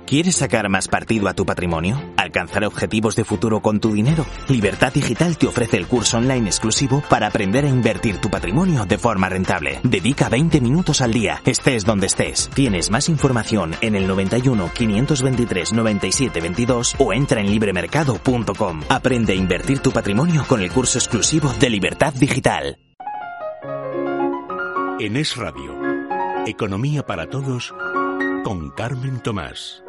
¿Quieres sacar más partido a tu patrimonio? ¿Alcanzar objetivos de futuro con tu dinero? Libertad Digital te ofrece el curso online exclusivo para aprender a invertir tu patrimonio de forma rentable. Dedica 20 minutos al día, estés donde estés. Tienes más información en el 91 523 97 22 o entra en libremercado.com. Aprende a invertir tu patrimonio con el curso exclusivo de Libertad Digital. En Es Radio, Economía para Todos, con Carmen Tomás.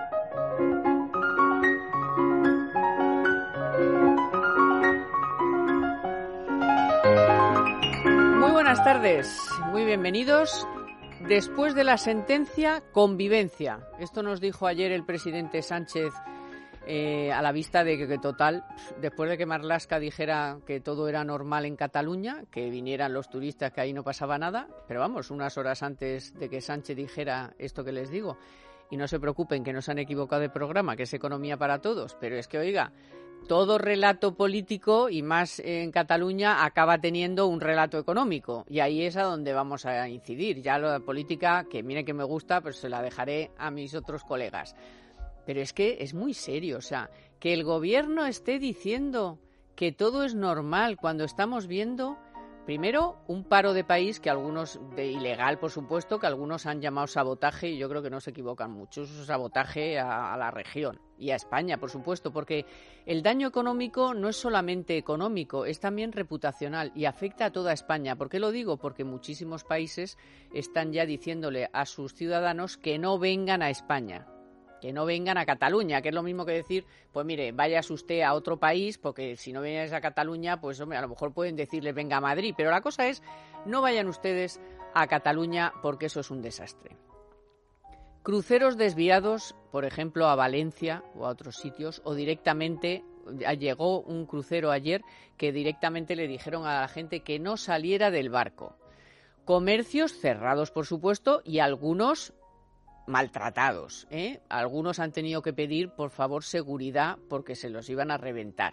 Muy buenas tardes, muy bienvenidos. Después de la sentencia, convivencia. Esto nos dijo ayer el presidente Sánchez a la vista de que total, después de que Marlaska dijera que todo era normal en Cataluña, que vinieran los turistas, que ahí no pasaba nada, pero vamos, unas horas antes de que Sánchez dijera esto que les digo, y no se preocupen que no se han equivocado de programa, que es Economía para Todos, pero es que, oiga, todo relato político, y más en Cataluña, acaba teniendo un relato económico, y ahí es a donde vamos a incidir. Ya la política, que mire que me gusta, pues se la dejaré a mis otros colegas. Pero es que es muy serio, o sea, que el gobierno esté diciendo que todo es normal cuando estamos viendo, primero, un paro de país que algunos, de ilegal por supuesto, que algunos han llamado sabotaje, y yo creo que no se equivocan mucho, es un sabotaje a la región y a España, por supuesto, porque el daño económico no es solamente económico, es también reputacional y afecta a toda España. ¿Por qué lo digo? Porque muchísimos países están ya diciéndole a sus ciudadanos que no vengan a España, que no vengan a Cataluña, que es lo mismo que decir, pues mire, váyase usted a otro país, porque si no vienes a Cataluña, pues hombre, a lo mejor pueden decirles venga a Madrid, pero la cosa es, no vayan ustedes a Cataluña porque eso es un desastre. Cruceros desviados, por ejemplo, a Valencia o a otros sitios, o directamente, llegó un crucero ayer que directamente le dijeron a la gente que no saliera del barco. Comercios cerrados, por supuesto, y algunos maltratados, ¿eh? Algunos han tenido que pedir, por favor, seguridad porque se los iban a reventar.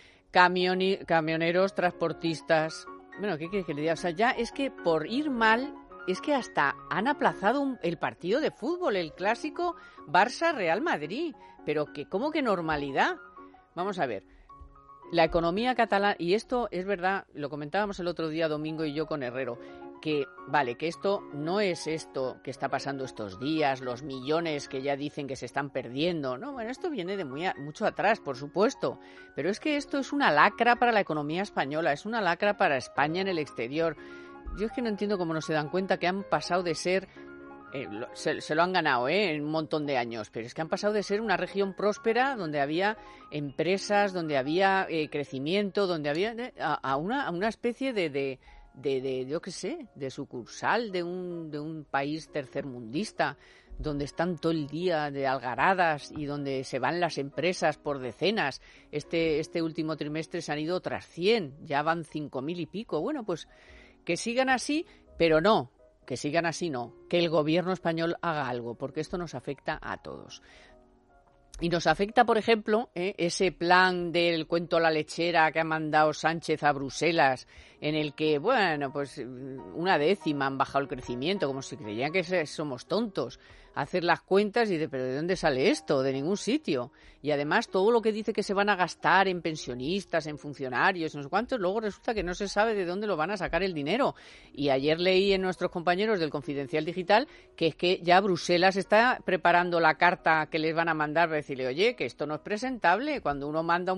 Camioneros, transportistas. Bueno, ¿qué quieres que le diga? O sea, ya es que por ir mal, es que hasta han aplazado el partido de fútbol, el clásico Barça-Real Madrid. Pero que, ¿cómo que normalidad? Vamos a ver. La economía catalana, y esto es verdad, lo comentábamos el otro día Domingo y yo con Herrero, que vale, que esto no es esto que está pasando estos días, los millones que ya dicen que se están perdiendo, no, bueno, esto viene de mucho atrás, por supuesto, pero es que esto es una lacra para la economía española, es una lacra para España en el exterior. Yo es que no entiendo cómo no se dan cuenta que han pasado de ser, se lo han ganado en un montón de años, pero es que han pasado de ser una región próspera donde había empresas, donde había crecimiento, donde había a una especie de yo qué sé, de sucursal de un país tercermundista, donde están todo el día de algaradas y donde se van las empresas por decenas. Este último trimestre se han ido otras 100, ya van 5.000 y pico. Bueno, pues que sigan así, pero no, que sigan así no, que el gobierno español haga algo, porque esto nos afecta a todos. Y nos afecta, por ejemplo, ese plan del cuento a la lechera que ha mandado Sánchez a Bruselas, en el que, bueno, pues una décima han bajado el crecimiento, como si creían que somos tontos. Hacer las cuentas y dice, pero ¿de dónde sale esto? De ningún sitio. Y además todo lo que dice que se van a gastar en pensionistas, en funcionarios, no sé cuántos, luego resulta que no se sabe de dónde lo van a sacar el dinero. Y ayer leí en nuestros compañeros del Confidencial Digital que es que ya Bruselas está preparando la carta que les van a mandar para decirle, oye, que esto no es presentable. Cuando uno manda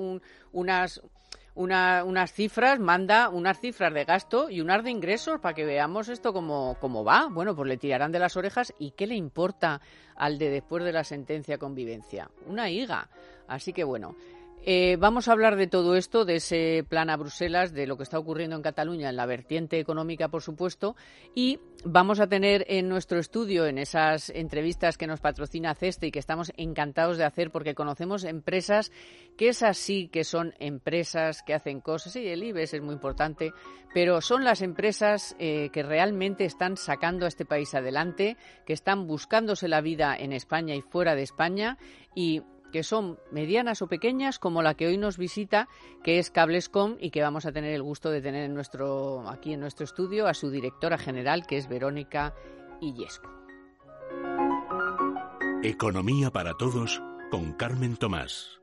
unas cifras, manda unas cifras de gasto y unas de ingresos para que veamos esto cómo va. Bueno, pues le tirarán de las orejas. ¿Y qué le importa al de después de la sentencia convivencia? Una higa. Así que bueno, vamos a hablar de todo esto, de ese plan a Bruselas, de lo que está ocurriendo en Cataluña, en la vertiente económica, por supuesto, y vamos a tener en nuestro estudio, en esas entrevistas que nos patrocina CESTE y que estamos encantados de hacer porque conocemos empresas que es así, que son empresas que hacen cosas, y el IBEX es muy importante, pero son las empresas que realmente están sacando a este país adelante, que están buscándose la vida en España y fuera de España, y que son medianas o pequeñas, como la que hoy nos visita, que es Cablescom, y que vamos a tener el gusto de tener aquí en nuestro estudio a su directora general, que es Verónica Illescu. Economía para todos con Carmen Tomás.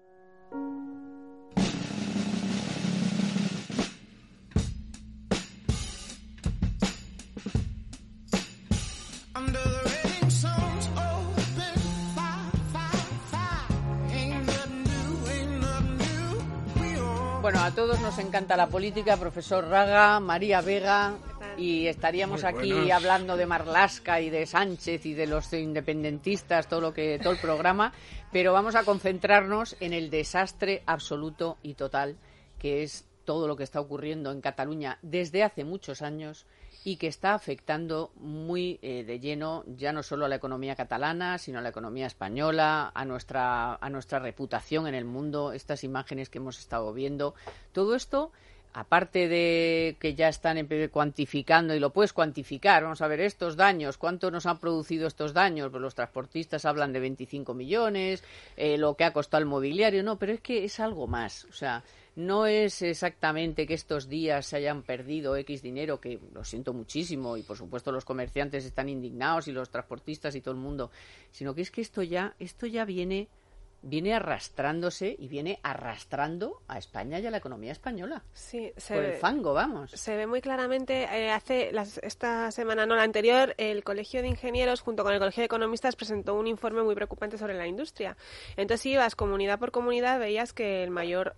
Bueno, a todos nos encanta la política, profesor Raga, María Vega, y estaríamos aquí hablando de Marlaska y de Sánchez y de los independentistas, todo el programa, pero vamos a concentrarnos en el desastre absoluto y total que es todo lo que está ocurriendo en Cataluña desde hace muchos años y que está afectando muy de lleno ya no solo a la economía catalana, sino a la economía española, a nuestra reputación en el mundo, estas imágenes que hemos estado viendo. Todo esto, aparte de que ya están cuantificando, y lo puedes cuantificar, vamos a ver estos daños, ¿cuánto nos han producido estos daños? Pues los transportistas hablan de 25 millones, lo que ha costado el mobiliario, no, pero es que es algo más, o sea, no es exactamente que estos días se hayan perdido X dinero, que lo siento muchísimo, y por supuesto los comerciantes están indignados y los transportistas y todo el mundo, sino que es que esto ya viene arrastrándose y viene arrastrando a España y a la economía española. Sí, por el fango, vamos. Se ve muy claramente, esta semana, no la anterior, el Colegio de Ingenieros junto con el Colegio de Economistas presentó un informe muy preocupante sobre la industria. Entonces, si ibas comunidad por comunidad, veías que el mayor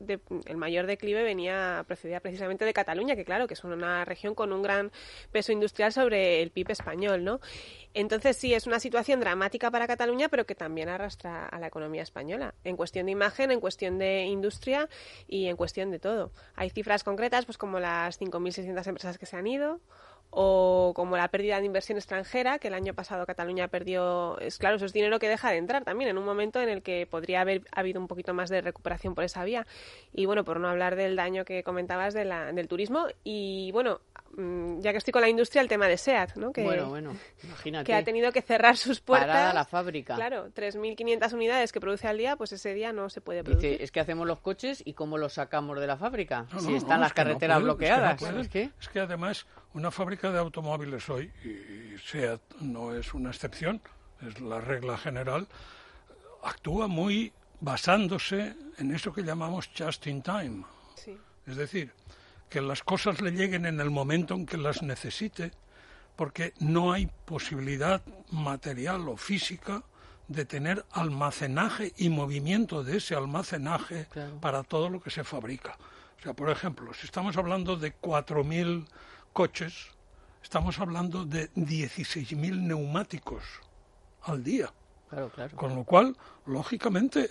declive procedía precisamente de Cataluña, que claro, que es una región con un gran peso industrial sobre el PIB español, ¿no? Entonces, sí, es una situación dramática para Cataluña, pero que también arrastra a la economía española, en cuestión de imagen, en cuestión de industria y en cuestión de todo. Hay cifras concretas, pues como las 5.600 empresas que se han ido, o como la pérdida de inversión extranjera, que el año pasado Cataluña perdió, claro, eso es dinero que deja de entrar también, en un momento en el que podría haber habido un poquito más de recuperación por esa vía. Y bueno, por no hablar del daño que comentabas del turismo, y bueno, ya que estoy con la industria, el tema de SEAT, ¿no? Que, bueno, imagínate. Que ha tenido que cerrar sus puertas. Parada la fábrica. Claro, 3.500 unidades que produce al día, pues ese día no se puede producir. Dice, es que hacemos los coches y ¿cómo los sacamos de la fábrica? Si están las carreteras bloqueadas. Es que además una fábrica de automóviles hoy, y SEAT no es una excepción, es la regla general, actúa muy basándose en eso que llamamos just in time. Sí. Es decir, que las cosas le lleguen en el momento en que las necesite, porque no hay posibilidad material o física de tener almacenaje y movimiento de ese almacenaje para todo lo que se fabrica. O sea, por ejemplo, si estamos hablando de 4.000 coches, estamos hablando de 16.000 neumáticos al día. Claro. Con lo cual, lógicamente,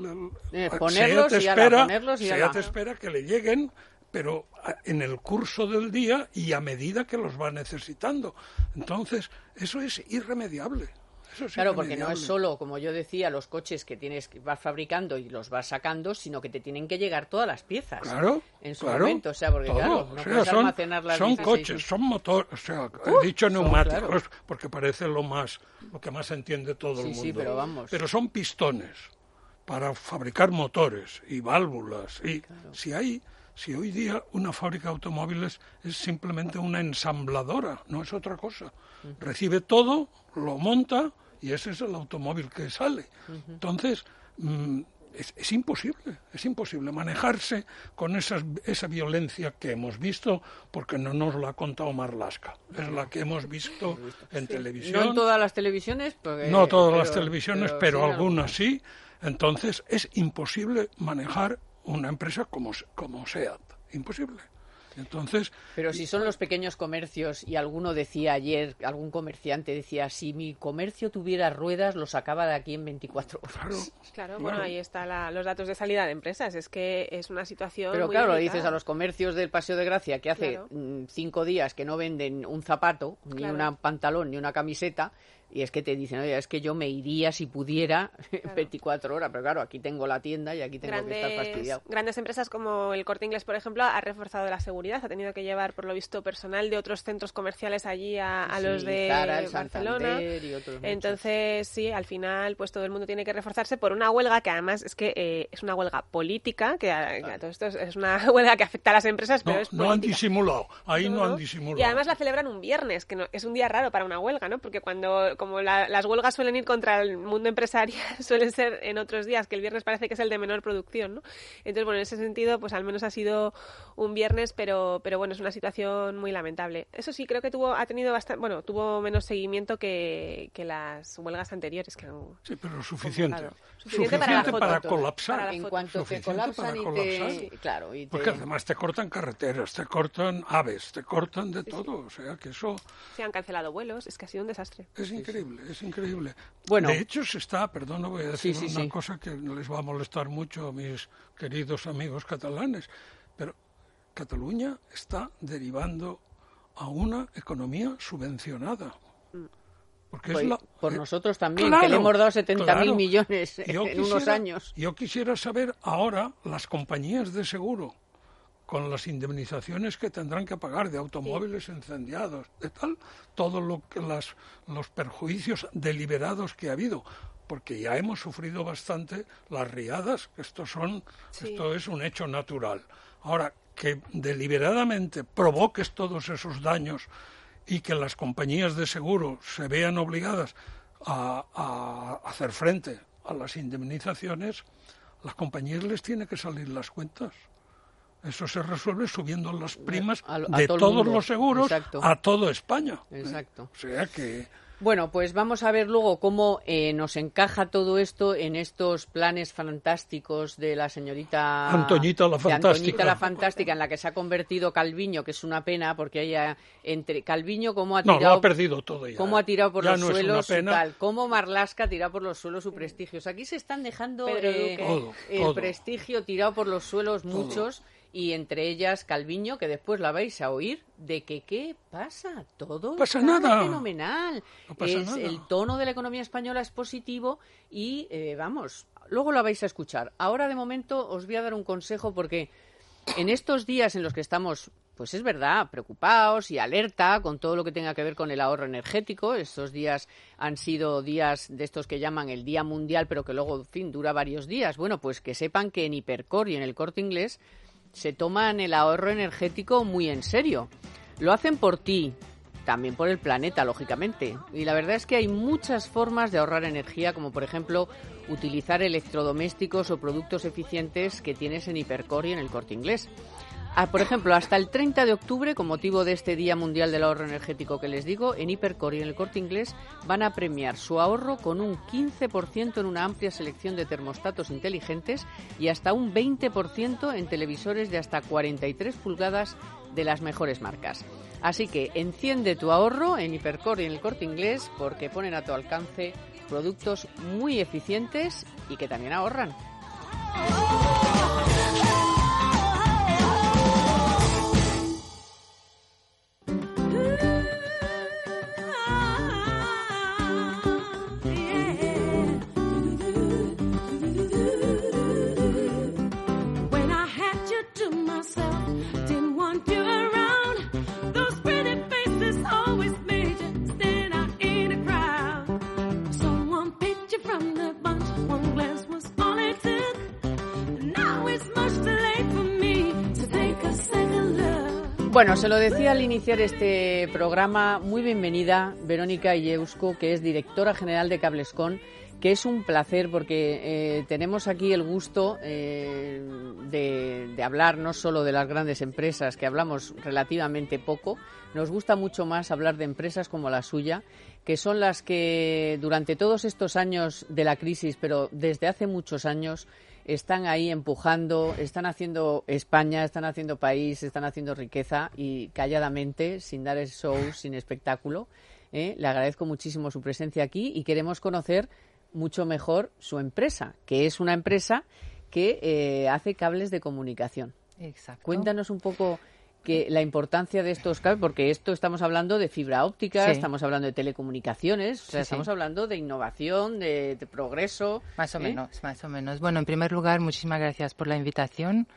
SEAT espera que le lleguen, pero en el curso del día y a medida que los va necesitando. Entonces, eso es irremediable. Claro, porque no es solo, como yo decía, los coches que vas fabricando y los vas sacando, sino que te tienen que llegar todas las piezas. Claro, en su momento, o sea, porque todo. Claro, no puedes almacenar las son 16. Coches, son motores, o sea, he dicho neumáticos, porque parece lo que más entiende todo el mundo. Sí, pero vamos. Pero son pistones para fabricar motores y válvulas. Y si hoy día una fábrica de automóviles es simplemente una ensambladora, no es otra cosa. Recibe todo, lo monta y ese es el automóvil que sale. Entonces, es imposible manejarse con esa violencia que hemos visto, porque no nos la ha contado Marlaska. Es la que hemos visto en televisión. No en todas las televisiones. No todas las televisiones, pero algunas sí. Entonces, es imposible manejar una empresa como SEAT. Imposible. Entonces, pero si son los pequeños comercios, y alguno decía ayer, algún comerciante decía, si mi comercio tuviera ruedas, lo sacaba de aquí en 24 horas. Claro. Bueno, ahí están los datos de salida de empresas. Es que es una situación pero muy claro, delicada. Dices a los comercios del Paseo de Gracia que hace 5 días que no venden un zapato, ni un pantalón, ni una camiseta, y es que te dicen, oye, es que yo me iría si pudiera 24 horas, pero claro, aquí tengo la tienda y aquí tengo que estar fastidiado. Grandes empresas como el Corte Inglés, por ejemplo, ha reforzado la seguridad, ha tenido que llevar, por lo visto, personal de otros centros comerciales allí a los de Zara, Barcelona. Y otros Entonces, sí, al final, pues todo el mundo tiene que reforzarse por una huelga que además es que es una huelga política, que a todo esto es una huelga que afecta a las empresas, pero es política. No han disimulado, ahí no han disimulado. Y además la celebran un viernes, que es un día raro para una huelga, ¿no? Porque cuando como las huelgas suelen ir contra el mundo empresarial, suelen ser en otros días, que el viernes parece que es el de menor producción, ¿no? Entonces, bueno, en ese sentido, pues al menos ha sido un viernes, pero bueno, es una situación muy lamentable. Eso sí, creo que tuvo menos seguimiento que las huelgas anteriores que han... Sí, pero suficiente. Suficiente para colapsar. En cuanto te colapsan y Porque además te cortan carreteras, te cortan aves, te cortan de todo. O sea, que eso... Se han cancelado vuelos, es que ha sido un desastre. Es increíble, es increíble. Bueno. De hecho, no voy a decir una cosa que les va a molestar mucho a mis queridos amigos catalanes, pero Cataluña está derivando a una economía subvencionada. Porque pues, por nosotros también, que le hemos dado 70.000 millones en unos años. Yo quisiera saber ahora las compañías de seguro, con las indemnizaciones que tendrán que pagar de automóviles incendiados, de tal, todo lo que los perjuicios deliberados que ha habido, porque ya hemos sufrido bastante las riadas, esto es un hecho natural. Ahora, que deliberadamente provoques todos esos daños y que las compañías de seguro se vean obligadas a hacer frente a las indemnizaciones, las compañías les tiene que salir las cuentas. Eso se resuelve subiendo las primas de todos los seguros a toda España. Exacto. O sea que... Bueno, pues vamos a ver luego cómo nos encaja todo esto en estos planes fantásticos de la señorita Antoñita la Fantástica, en la que se ha convertido Calviño, que es una pena porque ella entre Calviño cómo ha tirado, lo ha perdido todo ya. Cómo ha tirado por los suelos, tal, cómo Marlaska ha tirado por los suelos su prestigio. O sea, aquí se están dejando el prestigio tirado por los suelos muchos. Y entre ellas Calviño, que después la vais a oír, de que ¿qué pasa? Todo pasa está nada. Fenomenal. No pasa nada. El tono de la economía española es positivo y, luego la vais a escuchar. Ahora, de momento, os voy a dar un consejo porque en estos días en los que estamos, pues es verdad, preocupados y alerta con todo lo que tenga que ver con el ahorro energético. Estos días han sido días de estos que llaman el Día Mundial, pero que luego, en fin, dura varios días. Bueno, pues que sepan que en Hipercor y en el Corte Inglés se toman el ahorro energético muy en serio. Lo hacen por ti, también por el planeta, lógicamente. Y la verdad es que hay muchas formas de ahorrar energía, como por ejemplo utilizar electrodomésticos o productos eficientes que tienes en Hipercor y en el Corte Inglés. Por ejemplo, hasta el 30 de octubre, con motivo de este Día Mundial del Ahorro Energético que les digo, en Hipercor y en el Corte Inglés van a premiar su ahorro con un 15% en una amplia selección de termostatos inteligentes y hasta un 20% en televisores de hasta 43 pulgadas de las mejores marcas. Así que enciende tu ahorro en Hipercor y en el Corte Inglés porque ponen a tu alcance productos muy eficientes y que también ahorran. Bueno, se lo decía al iniciar este programa, muy bienvenida Verónica Illescu, que es directora general de Cablescon, que es un placer porque tenemos aquí el gusto de hablar no solo de las grandes empresas, que hablamos relativamente poco, nos gusta mucho más hablar de empresas como la suya, que son las que durante todos estos años de la crisis, pero desde hace muchos años, están ahí empujando, están haciendo España, están haciendo país, están haciendo riqueza y calladamente, sin dar el show, sin espectáculo. Le agradezco muchísimo su presencia aquí y queremos conocer mucho mejor su empresa, que es una empresa que hace cables de comunicación. Exacto. Cuéntanos un poco la importancia de estos cables, porque esto estamos hablando de fibra óptica, estamos hablando de telecomunicaciones, o sea, estamos hablando de innovación, de progreso. Más o menos. Bueno, en primer lugar, muchísimas gracias por la invitación.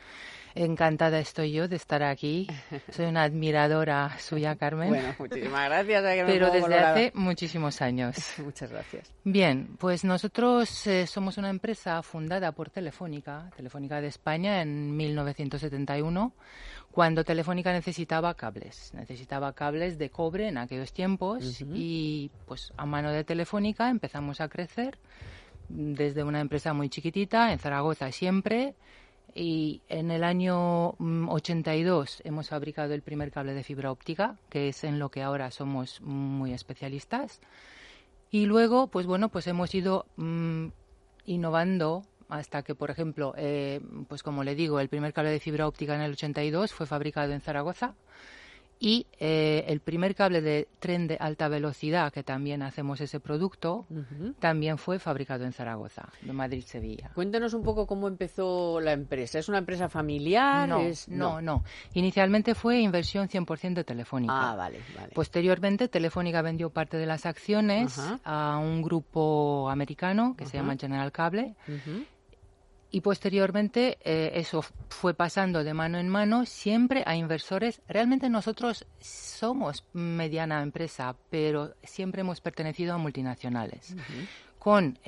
Encantada estoy yo de estar aquí. Soy una admiradora suya, Carmen. Bueno, muchísimas gracias. Pero desde hace muchísimos años. Muchas gracias. Bien, pues nosotros somos una empresa fundada por Telefónica de España en 1971, cuando Telefónica necesitaba cables de cobre en aquellos tiempos y pues a mano de Telefónica empezamos a crecer desde una empresa muy chiquitita en Zaragoza siempre. Y en el año 82 hemos fabricado el primer cable de fibra óptica, que es en lo que ahora somos muy especialistas. Y luego, pues bueno, pues hemos ido innovando hasta que, por ejemplo, pues como le digo, el primer cable de fibra óptica en el 82 fue fabricado en Zaragoza. Y el primer cable de tren de alta velocidad, que también hacemos ese producto, también fue fabricado en Zaragoza, de Madrid-Sevilla. Cuéntanos un poco cómo empezó la empresa. ¿Es una empresa familiar? No. Inicialmente fue inversión 100% de Telefónica. Ah, vale. Posteriormente, Telefónica vendió parte de las acciones a un grupo americano que se llama General Cable. Y posteriormente eso fue pasando de mano en mano siempre a inversores. Realmente nosotros somos mediana empresa, pero siempre hemos pertenecido a multinacionales. Con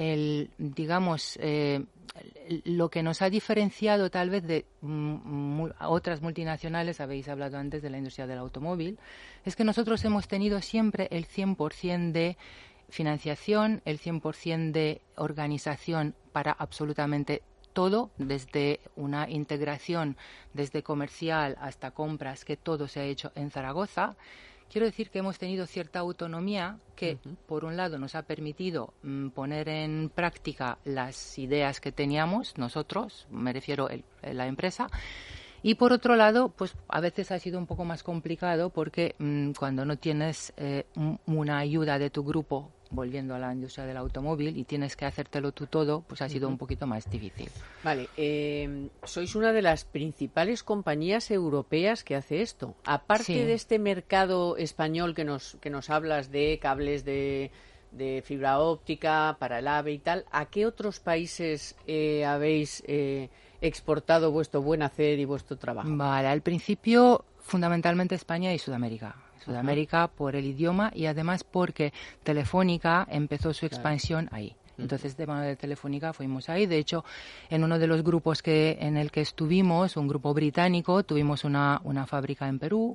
lo que nos ha diferenciado tal vez de otras multinacionales, habéis hablado antes de la industria del automóvil, es que nosotros hemos tenido siempre el 100% de financiación, el 100% de organización para absolutamente todo, desde una integración, desde comercial hasta compras, que todo se ha hecho en Zaragoza. Quiero decir que hemos tenido cierta autonomía que, por un lado, nos ha permitido poner en práctica las ideas que teníamos nosotros, me refiero a la empresa, y por otro lado, pues a veces ha sido un poco más complicado porque cuando no tienes una ayuda de tu grupo, volviendo a la industria del automóvil, y tienes que hacértelo tú todo, pues ha sido un poquito más difícil. Vale, sois una de las principales compañías europeas que hace esto. Aparte de este mercado español que nos hablas de cables de fibra óptica para el AVE y tal, ¿a qué otros países habéis exportado vuestro buen hacer y vuestro trabajo? Vale, al principio fundamentalmente España y Sudamérica. Por el idioma y además porque Telefónica empezó su expansión ahí. Entonces, de mano de Telefónica fuimos ahí. De hecho, en uno de los grupos en el que estuvimos, un grupo británico, tuvimos una fábrica en Perú.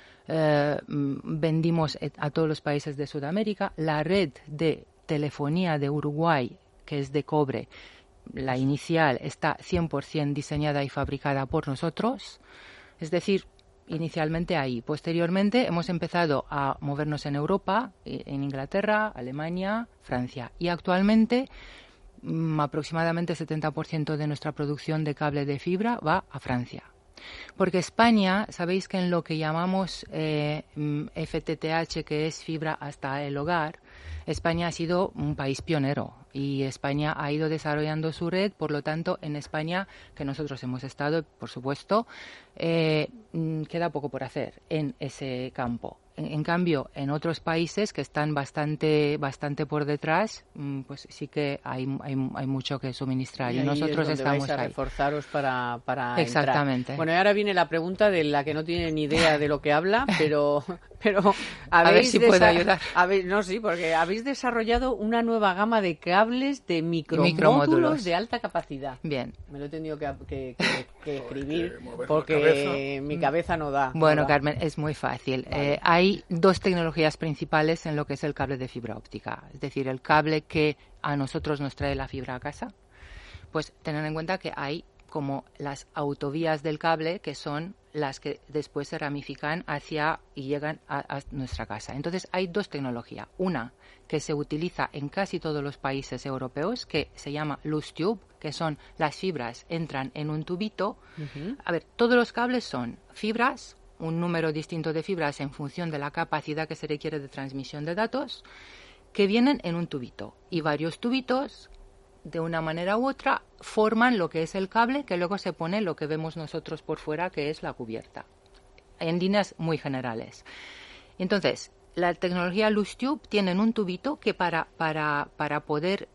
Vendimos a todos los países de Sudamérica. La red de telefonía de Uruguay, que es de cobre, la inicial, está 100% diseñada y fabricada por nosotros. Es decir, inicialmente ahí. Posteriormente hemos empezado a movernos en Europa, en Inglaterra, Alemania, Francia. Y actualmente aproximadamente 70% de nuestra producción de cable de fibra va a Francia. Porque España, sabéis que en lo que llamamos FTTH, que es fibra hasta el hogar, España ha sido un país pionero y España ha ido desarrollando su red. Por lo tanto, en España, que nosotros hemos estado, por supuesto, queda poco por hacer en ese campo. En cambio, en otros países que están bastante por detrás, pues sí que hay mucho que suministrar y nosotros estamos vais a reforzaros para Exactamente. Entrar. Bueno, y ahora viene la pregunta de la que no tiene ni idea de lo que habla, pero a ver si puedo ayudar. Porque habéis desarrollado una nueva gama de cables de micromódulos de alta capacidad. Bien. Me lo he tenido que escribir porque mi cabeza no da. Bueno, Carmen, es muy fácil. Vale. Hay dos tecnologías principales en lo que es el cable de fibra óptica. Es decir, el cable que a nosotros nos trae la fibra a casa. Pues tener en cuenta que hay como las autovías del cable, que son las que después se ramifican hacia y llegan a nuestra casa. Entonces hay dos tecnologías. Una que se utiliza en casi todos los países europeos, que se llama loose tube, que son las fibras entran en un tubito. A ver, todos los cables son fibras, un número distinto de fibras en función de la capacidad que se requiere de transmisión de datos, que vienen en un tubito. Y varios tubitos, de una manera u otra, forman lo que es el cable, que luego se pone lo que vemos nosotros por fuera, que es la cubierta, en líneas muy generales. Entonces, la tecnología loose tube tienen un tubito que para poder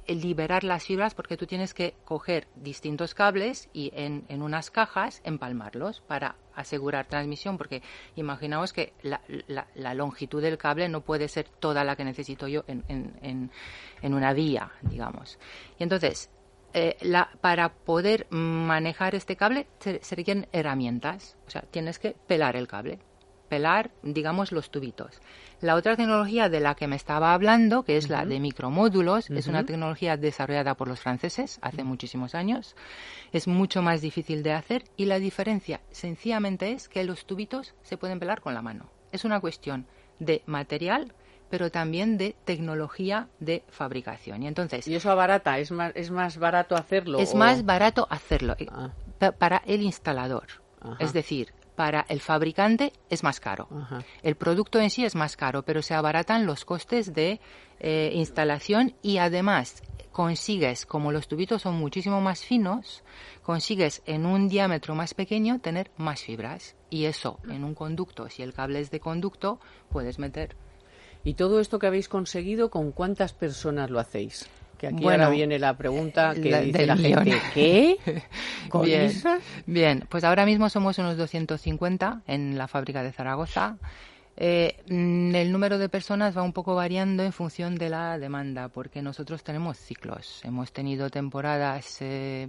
liberar las fibras, porque tú tienes que coger distintos cables y en unas cajas empalmarlos para asegurar transmisión, porque imaginaos que la longitud del cable no puede ser toda la que necesito yo en una vía, digamos. Y entonces, para poder manejar este cable se requieren herramientas, o sea, tienes que pelar el cable, digamos, los tubitos. La otra tecnología de la que me estaba hablando, que es la de micromódulos, es una tecnología desarrollada por los franceses hace muchísimos años. Es mucho más difícil de hacer y la diferencia sencillamente es que los tubitos se pueden pelar con la mano. Es una cuestión de material, pero también de tecnología de fabricación. ¿Y eso abarata? ¿Es más barato hacerlo? Es más barato hacerlo para el instalador. Ajá. Es decir, para el fabricante es más caro. Ajá. El producto en sí es más caro, pero se abaratan los costes de instalación y además consigues, como los tubitos son muchísimo más finos, consigues en un diámetro más pequeño tener más fibras. Y eso en un conducto, si el cable es de conducto, puedes meter. ¿Y todo esto que habéis conseguido, con cuántas personas lo hacéis? Que aquí ahora viene la pregunta que dice la gente, ¿qué? ¿Con esas? Bien, pues ahora mismo somos unos 250 en la fábrica de Zaragoza. El número de personas va un poco variando en función de la demanda, porque nosotros tenemos ciclos. Hemos tenido temporadas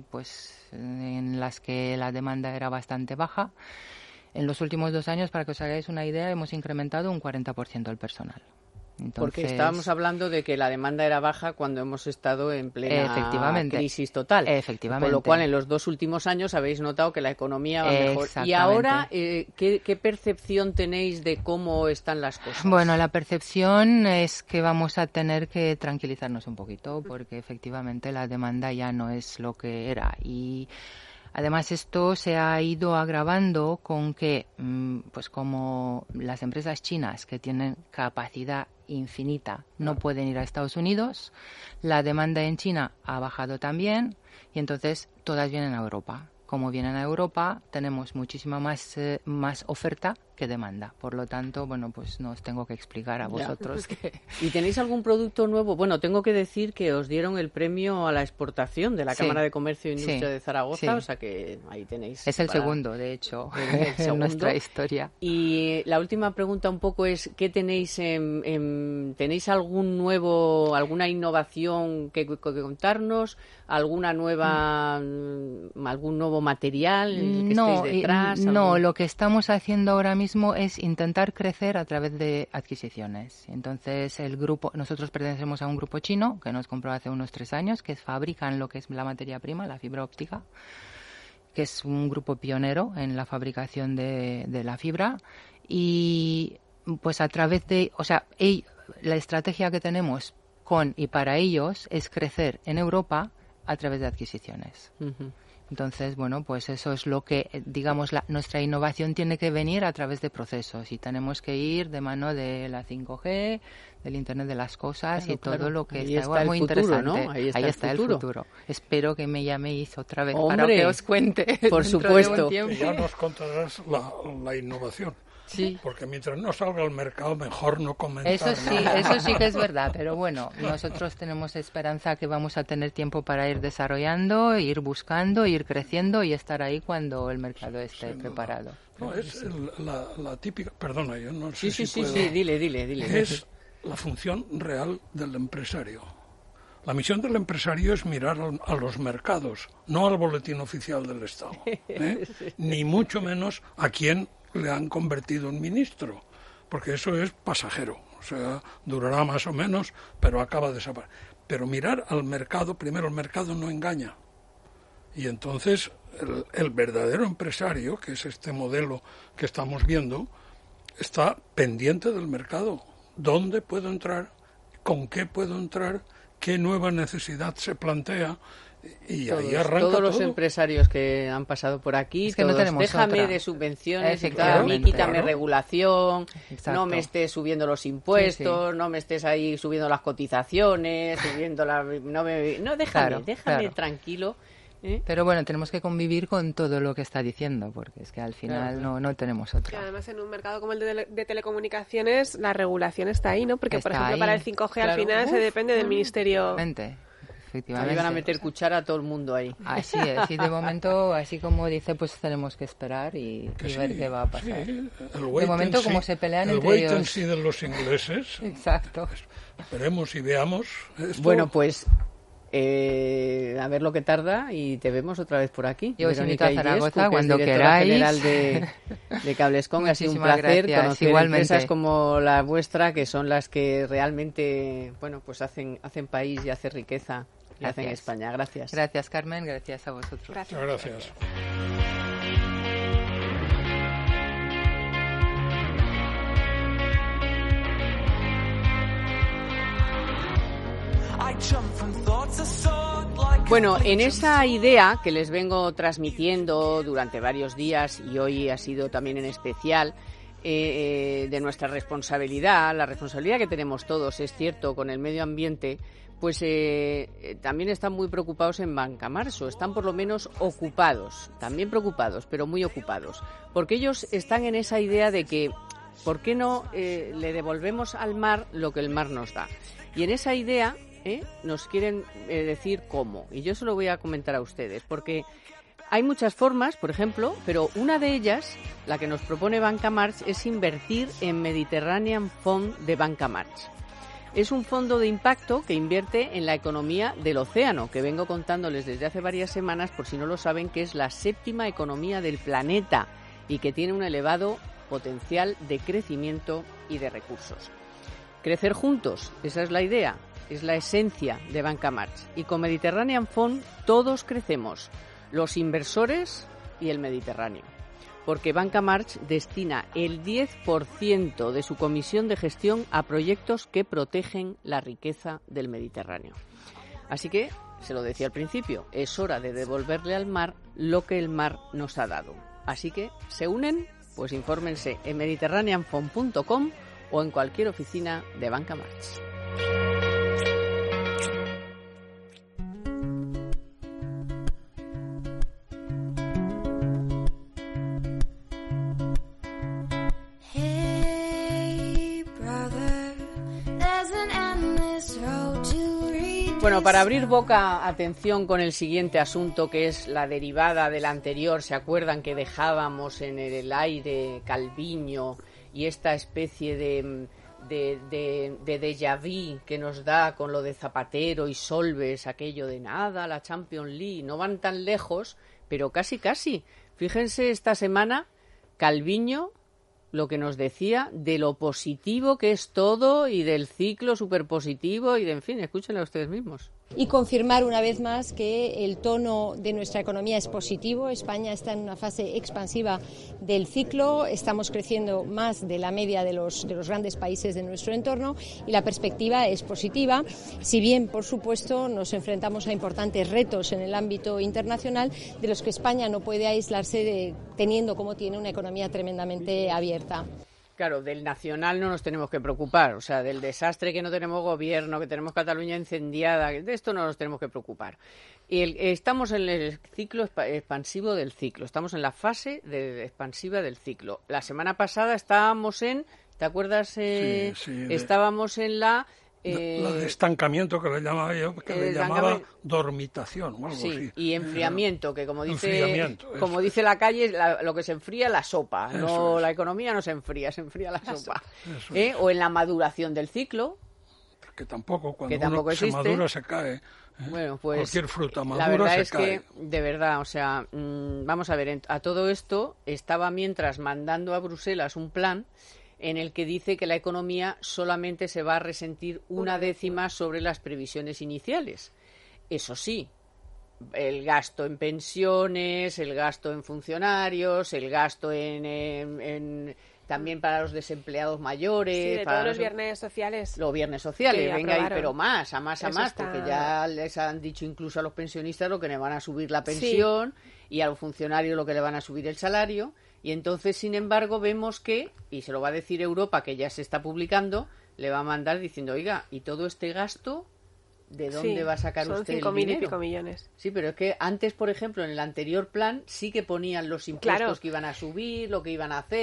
en las que la demanda era bastante baja. En los últimos 2 años, para que os hagáis una idea, hemos incrementado un 40% el personal. Entonces, porque estábamos hablando de que la demanda era baja cuando hemos estado en plena crisis total. Efectivamente. Con lo cual, en los 2 últimos años habéis notado que la economía va mejor. Y ahora, ¿qué percepción tenéis de cómo están las cosas? Bueno, la percepción es que vamos a tener que tranquilizarnos un poquito, porque efectivamente la demanda ya no es lo que era. Y además esto se ha ido agravando con que, pues como las empresas chinas que tienen capacidad infinita no pueden ir a Estados Unidos, la demanda en China ha bajado también y entonces todas vienen a Europa. Como vienen a Europa, tenemos muchísima más oferta que demanda. Por lo tanto, bueno, pues no os tengo que explicar a vosotros que... ¿Y tenéis algún producto nuevo? Bueno, tengo que decir que os dieron el premio a la exportación de la Cámara de Comercio e Industria de Zaragoza, o sea que ahí tenéis... Es el segundo, de hecho, en nuestra historia. Y la última pregunta un poco es, ¿qué tenéis ¿tenéis alguna innovación que contarnos? ¿Alguna nueva, algún nuevo material que estéis detrás? No, lo que estamos haciendo ahora mismo es intentar crecer a través de adquisiciones. Entonces, nosotros pertenecemos a un grupo chino que nos compró hace unos 3 años, que fabrican lo que es la materia prima, la fibra óptica, que es un grupo pionero en la fabricación de la fibra. Y pues a través de, la estrategia que tenemos con y para ellos es crecer en Europa a través de adquisiciones. Uh-huh. Entonces, bueno, pues eso es lo que, digamos, nuestra innovación tiene que venir a través de procesos y tenemos que ir de mano de la 5G, del Internet de las cosas todo lo que ahí está muy futuro, interesante. ¿no? Ahí está el futuro. Espero que me llaméis otra vez para que os cuente. Por supuesto. Ya nos contarás la innovación. Sí. Porque mientras no salga al mercado, mejor no comentar. Eso sí que es verdad, pero bueno, nosotros tenemos esperanza que vamos a tener tiempo para ir desarrollando, ir buscando, ir creciendo y estar ahí cuando el mercado esté preparado. No, es la típica... Perdona, yo no sé si puedo... Sí, dile. Es la función real del empresario. La misión del empresario es mirar a los mercados, no al boletín oficial del Estado, ni mucho menos a quién le han convertido en ministro, porque eso es pasajero, o sea, durará más o menos, pero acaba de desaparecer. Pero mirar al mercado, primero el mercado no engaña, y entonces el verdadero empresario, que es este modelo que estamos viendo, está pendiente del mercado. ¿Dónde puedo entrar? ¿Con qué puedo entrar? ¿Qué nueva necesidad se plantea? Y ahí arranca todos los empresarios que han pasado por aquí, es que no tenemos déjame de subvenciones, a mí quítame regulación, no me estés subiendo los impuestos, no me estés ahí subiendo las cotizaciones, déjame tranquilo. Pero bueno, tenemos que convivir con todo lo que está diciendo, porque es que al final no tenemos otra. Y además en un mercado como el de telecomunicaciones, la regulación está ahí, ¿no? Porque, por ejemplo, para el 5G al final se depende del Ministerio... efectivamente. Ahí van a meter cuchara a todo el mundo ahí. Así es, y de momento, así como dice, pues tenemos que esperar y ver qué va a pasar. Sí, de momento, como se pelean entre ellos. El wait and see de los ingleses. Exacto. Esperemos y veamos esto. Bueno, pues a ver lo que tarda y te vemos otra vez por aquí. Yo os invito a Zaragoza Illescu, cuando que es directora queráis. general de Cablescom. Ha sido un Muchísimas placer gracias, conocer igualmente. empresas como la vuestra, que son las que realmente, bueno, pues hacen país y hacen riqueza y hacen Gracias. España. Gracias. Gracias, Carmen, gracias a vosotros. Gracias. Muchas gracias. Bueno, en esa idea que les vengo transmitiendo durante varios días y hoy ha sido también en especial de nuestra responsabilidad, la responsabilidad que tenemos todos, es cierto, con el medio ambiente, pues también están muy preocupados en Banca Marzo, están por lo menos ocupados, también preocupados, pero muy ocupados, porque ellos están en esa idea de que, ¿por qué no le devolvemos al mar lo que el mar nos da? Y en esa idea nos quieren decir cómo, y yo se lo voy a comentar a ustedes, porque hay muchas formas, por ejemplo, pero una de ellas, la que nos propone Banca March, es invertir en Mediterranean Fund de Banca March. Es un fondo de impacto que invierte en la economía del océano, que vengo contándoles desde hace varias semanas, por si no lo saben, que es la 7ª economía del planeta y que tiene un elevado potencial de crecimiento y de recursos. Crecer juntos, esa es la idea. Es la esencia de Banca March. Y con Mediterranean Fund todos crecemos, los inversores y el Mediterráneo. Porque Banca March destina el 10% de su comisión de gestión a proyectos que protegen la riqueza del Mediterráneo. Así que, se lo decía al principio, es hora de devolverle al mar lo que el mar nos ha dado. Así que, ¿se unen? Pues infórmense en mediterraneanfund.com o en cualquier oficina de Banca March. Bueno, para abrir boca, atención con el siguiente asunto, que es la derivada del anterior. ¿Se acuerdan que dejábamos en el aire Calviño y esta especie de déjà vu que nos da con lo de Zapatero y Solbes, aquello de nada, la Champions League, no van tan lejos, pero casi, casi. Fíjense esta semana, Calviño, lo que nos decía de lo positivo que es todo y del ciclo superpositivo y de, en fin, escúchenlo ustedes mismos. Y confirmar una vez más que el tono de nuestra economía es positivo. España está en una fase expansiva del ciclo, estamos creciendo más de la media de los grandes países de nuestro entorno y la perspectiva es positiva, si bien, por supuesto, nos enfrentamos a importantes retos en el ámbito internacional de los que España no puede aislarse teniendo como tiene una economía tremendamente abierta. Claro, del nacional no nos tenemos que preocupar, o sea, del desastre que no tenemos gobierno, que tenemos Cataluña incendiada, de esto no nos tenemos que preocupar. Y estamos en el ciclo expansivo del ciclo, estamos en la fase expansiva del ciclo. La semana pasada estábamos en, ¿te acuerdas? Estábamos en la de estancamiento, que le llamaba yo, que le llamaba dormitación o algo así. Y enfriamiento, que como dice la calle, lo que se enfría la sopa, no la economía no se enfría la sopa. O en la maduración del ciclo. Que tampoco, cuando existe. Se madura se cae. Bueno, pues cualquier fruta madura la verdad se es cae. Que, de verdad, o sea, vamos a ver, a todo esto estaba mientras mandando a Bruselas un plan en el que dice que la economía solamente se va a resentir 1/10 sobre las previsiones iniciales. Eso sí, el gasto en pensiones, el gasto en funcionarios, el gasto también para los desempleados mayores. Sí, para todos los viernes sociales. Los viernes sociales, venga ahí, pero más, está... porque ya les han dicho incluso a los pensionistas lo que le van a subir la pensión y a los funcionarios lo que le van a subir el salario. Y entonces, sin embargo, vemos que, y se lo va a decir Europa, que ya se está publicando, le va a mandar diciendo, oiga, ¿y todo este gasto de dónde va a sacar usted el dinero? Son 5.000 y pico millones. Sí, pero es que antes, por ejemplo, en el anterior plan sí que ponían los impuestos que iban a subir, lo que iban a hacer.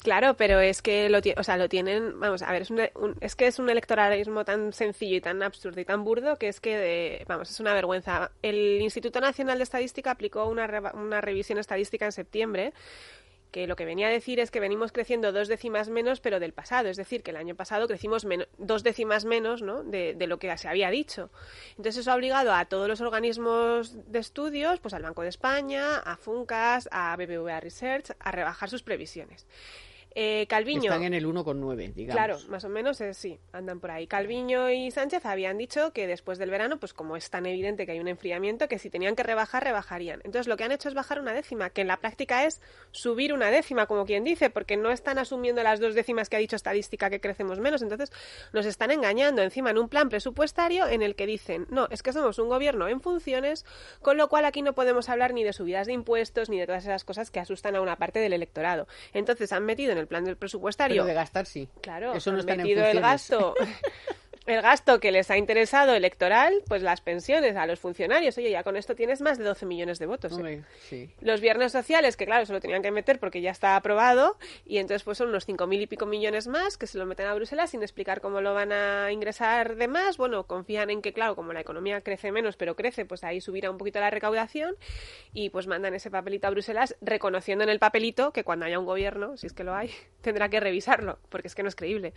Claro, pero es que lo tienen, vamos a ver, es que es un electoralismo tan sencillo y tan absurdo y tan burdo que es que, es una vergüenza. El Instituto Nacional de Estadística aplicó una revisión estadística en septiembre, que lo que venía a decir es que venimos creciendo 2 décimas menos, pero del pasado. Es decir, que el año pasado crecimos 2 décimas menos, ¿no?, de lo que se había dicho. Entonces eso ha obligado a todos los organismos de estudios, pues al Banco de España, a Funcas, a BBVA Research, a rebajar sus previsiones. Calviño... Están en el 1,9, digamos. Claro, más o menos sí, andan por ahí. Calviño y Sánchez habían dicho que después del verano, pues como es tan evidente que hay un enfriamiento, que si tenían que rebajar, rebajarían. Entonces lo que han hecho es bajar 1 décima, que en la práctica es subir 1 décima, como quien dice, porque no están asumiendo las 2 décimas que ha dicho estadística que crecemos menos. Entonces nos están engañando encima en un plan presupuestario en el que dicen, no, es que somos un gobierno en funciones, con lo cual aquí no podemos hablar ni de subidas de impuestos ni de todas esas cosas que asustan a una parte del electorado. Entonces han metido en el plan del presupuestario. Pero de gastar sí. Claro, eso no han está metido el gasto que les ha interesado electoral, pues las pensiones a los funcionarios. Oye, ya con esto tienes más de 12 millones de votos. Hombre, sí. Los viernes sociales, que claro, se lo tenían que meter porque ya está aprobado, y entonces pues son unos 5.000 y pico millones más que se lo meten a Bruselas sin explicar cómo lo van a ingresar de más. Bueno, confían en que, claro, como la economía crece menos, pero crece, pues ahí subirá un poquito la recaudación, y pues mandan ese papelito a Bruselas, reconociendo en el papelito que cuando haya un gobierno, si es que lo hay, tendrá que revisarlo, porque es que no es creíble.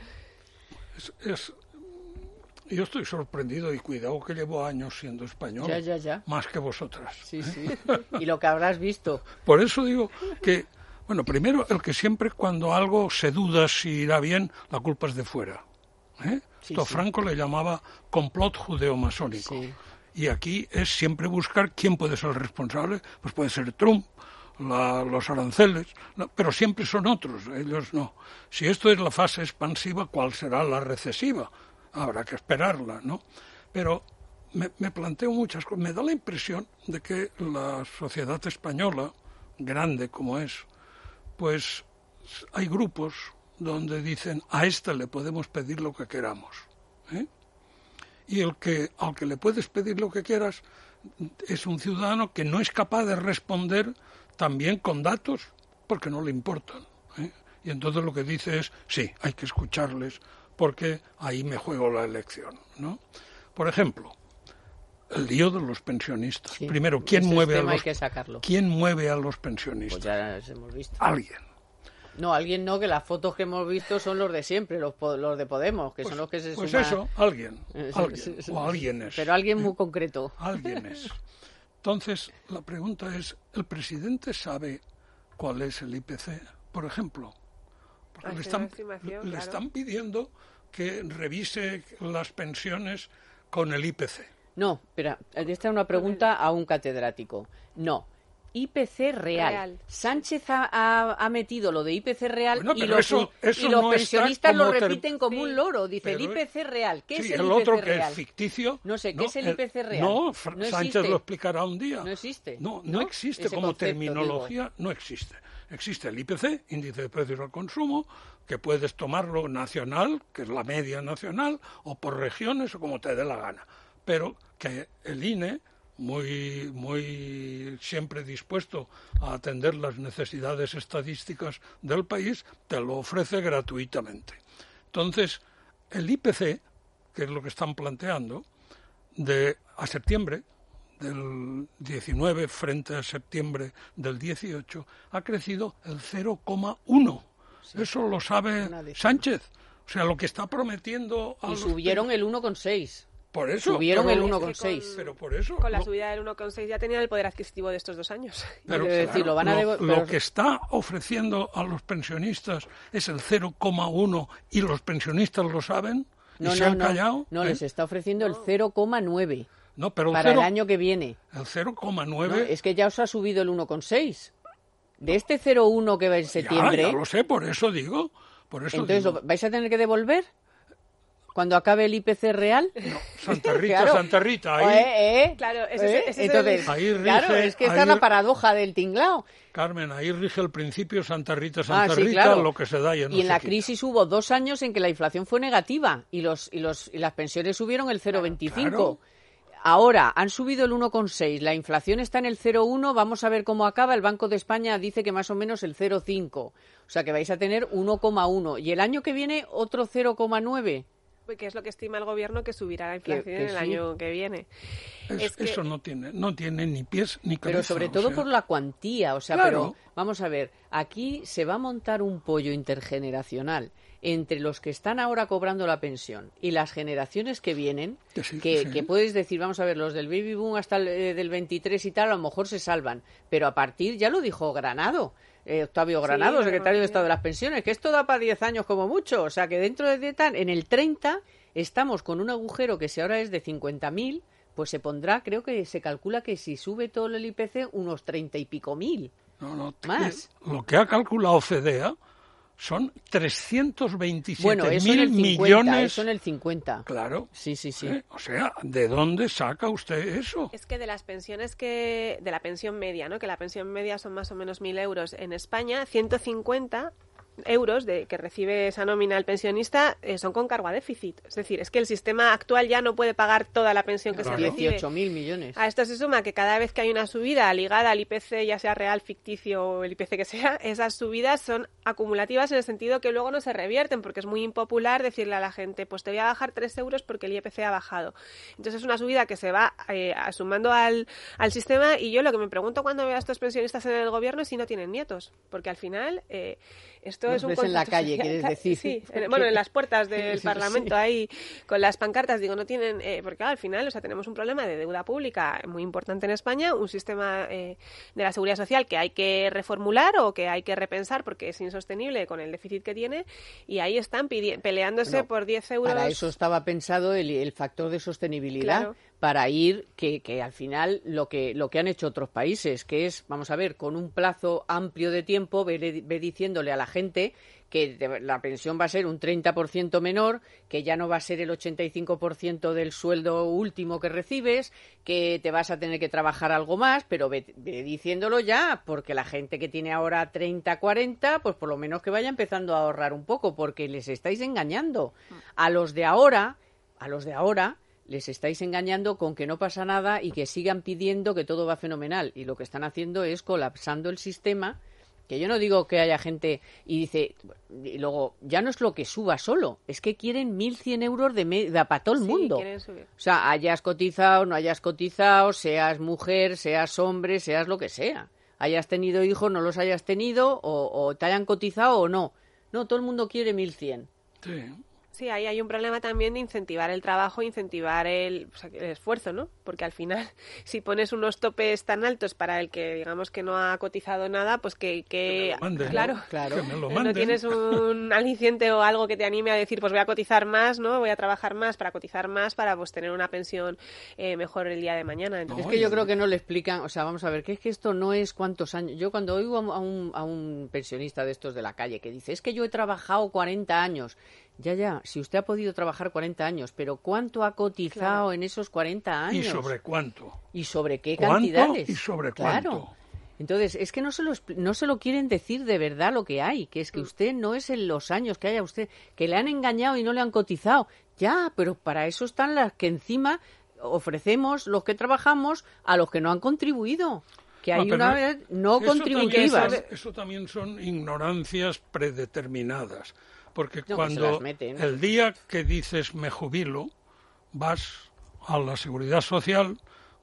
Yo estoy sorprendido, y cuidado que llevo años siendo español, ya. más que vosotras. Sí. Y lo que habrás visto. Por eso digo que, bueno, primero, el que siempre cuando algo se duda si irá bien, la culpa es de fuera. Esto Franco le llamaba complot judeo-masónico. Sí. Y aquí es siempre buscar quién puede ser el responsable. Pues puede ser Trump, los aranceles, pero siempre son otros, ellos no. Si esto es la fase expansiva, ¿cuál será la recesiva? Habrá que esperarla, ¿no? Pero me planteo muchas cosas. Me da la impresión de que la sociedad española, grande como es, pues hay grupos donde dicen a este le podemos pedir lo que queramos, y al que le puedes pedir lo que quieras es un ciudadano que no es capaz de responder también con datos porque no le importan, y entonces lo que dice es sí, hay que escucharles porque ahí me juego la elección, ¿no? Por ejemplo, el lío de los pensionistas. Sí, primero, ¿quién mueve a los pensionistas? Pues ya los hemos visto. Alguien. No, alguien no, que las fotos que hemos visto son los de siempre, los de Podemos, que son los que se suman. Pues eso, alguien, o alguienes. Pero alguien muy concreto. Alguienes. Entonces, la pregunta es, ¿el presidente sabe cuál es el IPC, por ejemplo? Porque le están pidiendo que revise las pensiones con el IPC. No, espera, esta es una pregunta a un catedrático. No, IPC real. Sánchez ha metido lo de IPC real, bueno, y los no pensionistas lo repiten como un loro. Dice el IPC real. ¿Qué es el IPC otro real? Que es ficticio. No sé, ¿qué es el IPC real? No, Sánchez lo explicará un día. No existe. No existe como concepto, terminología, no existe. Existe el IPC, índice de precios al consumo, que puedes tomarlo nacional, que es la media nacional, o por regiones, o como te dé la gana. Pero que el INE, muy siempre dispuesto a atender las necesidades estadísticas del país, te lo ofrece gratuitamente. Entonces, el IPC, que es lo que están planteando, a septiembre del 19 frente a septiembre del 18, ha crecido el 0,1. Sí. Eso lo sabe Sánchez. O sea, lo que está prometiendo... Y subieron el 1,6. Por eso. Subieron el 1,6. Pero por eso... Con la subida del 1,6 ya tenían el poder adquisitivo de estos 2 años. Pero lo que está ofreciendo a los pensionistas es el 0,1 y los pensionistas lo saben y se han callado. No, les está ofreciendo el 0,9. No, pero para el año que viene. El 0,9... No, es que ya os ha subido el 1,6. De este 0,1 que va en septiembre... Ya lo sé, por eso digo. Entonces, ¿lo vais a tener que devolver? ¿Cuando acabe el IPC real? No, Santa Rita, ahí... Claro, entonces, ahí rige, claro, es que esta es la paradoja del tinglao. Carmen, ahí rige el principio Santa Rita, sí, claro. Lo que se da y no y en la quita. Crisis hubo 2 años en que la inflación fue negativa y las pensiones subieron el 0,25. Claro. Ahora han subido el 1,6, la inflación está en el 0,1, vamos a ver cómo acaba. El Banco de España dice que más o menos el 0,5, o sea que vais a tener 1,1 y el año que viene otro 0,9. Que es lo que estima el gobierno que subirá la inflación en el año que viene. Eso no tiene ni pies ni cabeza. Pero sobre todo por la cuantía, claro. Pero vamos a ver, aquí se va a montar un pollo intergeneracional entre los que están ahora cobrando la pensión y las generaciones que vienen, que puedes decir, vamos a ver, los del baby boom hasta el del 23 y tal, a lo mejor se salvan, pero a partir, ya lo dijo Granado, Octavio Granado, secretario de Estado de las Pensiones, que esto da para 10 años como mucho, o sea que dentro de en el 30 estamos con un agujero que si ahora es de 50.000, pues se pondrá, creo que se calcula que si sube todo el IPC, unos 30 y pico mil. Más. Lo que ha calculado FEDEA son 327.000 millones. Eso en el 50. Claro. Sí. O sea, ¿de dónde saca usted eso? Es que de las pensiones de la pensión media, ¿no? Que la pensión media son más o menos 1.000 euros en España, 150 euros que recibe esa nómina el pensionista son con cargo a déficit. Es decir, es que el sistema actual ya no puede pagar toda la pensión que se recibe. 18.000 millones. A esto se suma que cada vez que hay una subida ligada al IPC, ya sea real, ficticio o el IPC que sea, esas subidas son acumulativas en el sentido que luego no se revierten, porque es muy impopular decirle a la gente, pues te voy a bajar 3 euros porque el IPC ha bajado. Entonces es una subida que se va sumando al sistema, y yo lo que me pregunto cuando veo a estos pensionistas en el gobierno es si no tienen nietos, porque al final esto es un ves en la calle, social. ¿quieres decir? Sí, en las puertas del Parlamento ahí con las pancartas, digo, no tienen, porque claro, al final, tenemos un problema de deuda pública muy importante en España, un sistema de la seguridad social que hay que reformular o que hay que repensar porque es insostenible con el déficit que tiene, y ahí están peleándose por 10 euros. Para eso estaba pensado el factor de sostenibilidad, claro, para ir que al final lo que han hecho otros países, que es, vamos a ver, con un plazo amplio de tiempo, ve diciéndole a la gente que la pensión va a ser un 30% menor, que ya no va a ser el 85% del sueldo último que recibes, que te vas a tener que trabajar algo más, pero ve diciéndolo ya, porque la gente que tiene ahora 30, 40, pues por lo menos que vaya empezando a ahorrar un poco, porque les estáis engañando. A los de ahora les estáis engañando con que no pasa nada y que sigan pidiendo que todo va fenomenal. Y lo que están haciendo es colapsando el sistema, que yo no digo que haya gente y dice, y luego ya no es lo que suba solo, es que quieren 1.100 euros para todo el mundo. Quieren subir. O sea, hayas cotizado, no hayas cotizado, seas mujer, seas hombre, seas lo que sea. Hayas tenido hijos, no los hayas tenido, o te hayan cotizado o no. No, todo el mundo quiere 1.100. Sí. Sí, ahí hay un problema también de incentivar el trabajo, incentivar el esfuerzo, ¿no? Porque al final, si pones unos topes tan altos para el que digamos que no ha cotizado nada, pues que me lo manden, claro, que me lo no tienes un aliciente o algo que te anime a decir, pues voy a cotizar más, ¿no? Voy a trabajar más para cotizar más para pues tener una pensión mejor el día de mañana. Entonces, es que yo creo que no le explican, o sea, vamos a ver, que es que esto no es cuántos años. Yo cuando oigo a un pensionista de estos de la calle que dice, es que yo he trabajado 40 años. Ya, si usted ha podido trabajar 40 años, pero ¿cuánto ha cotizado en esos 40 años? ¿Y sobre cuánto? ¿Y sobre qué cantidades? ¿Y sobre claro. cuánto? Entonces, es que no se lo quieren decir de verdad lo que hay, que es que usted no es en los años que haya usted, que le han engañado y no le han cotizado. Ya, pero para eso están las que encima ofrecemos los que trabajamos a los que no han contribuido. Que hay una vez no contributivas. Eso también son ignorancias predeterminadas. Porque no, cuando meten. El día que dices me jubilo, vas a la Seguridad Social,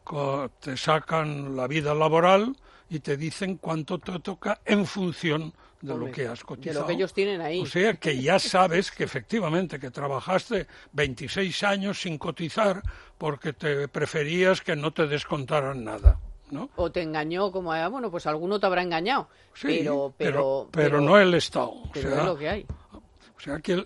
te sacan la vida laboral y te dicen cuánto te toca en función de lo que has cotizado. De lo que ellos tienen ahí. O sea que ya sabes que efectivamente que trabajaste 26 años sin cotizar porque te preferías que no te descontaran nada, ¿no? O te engañó, como bueno, pues alguno te habrá engañado. Sí, pero no el Estado. Pero es lo que hay. O sea que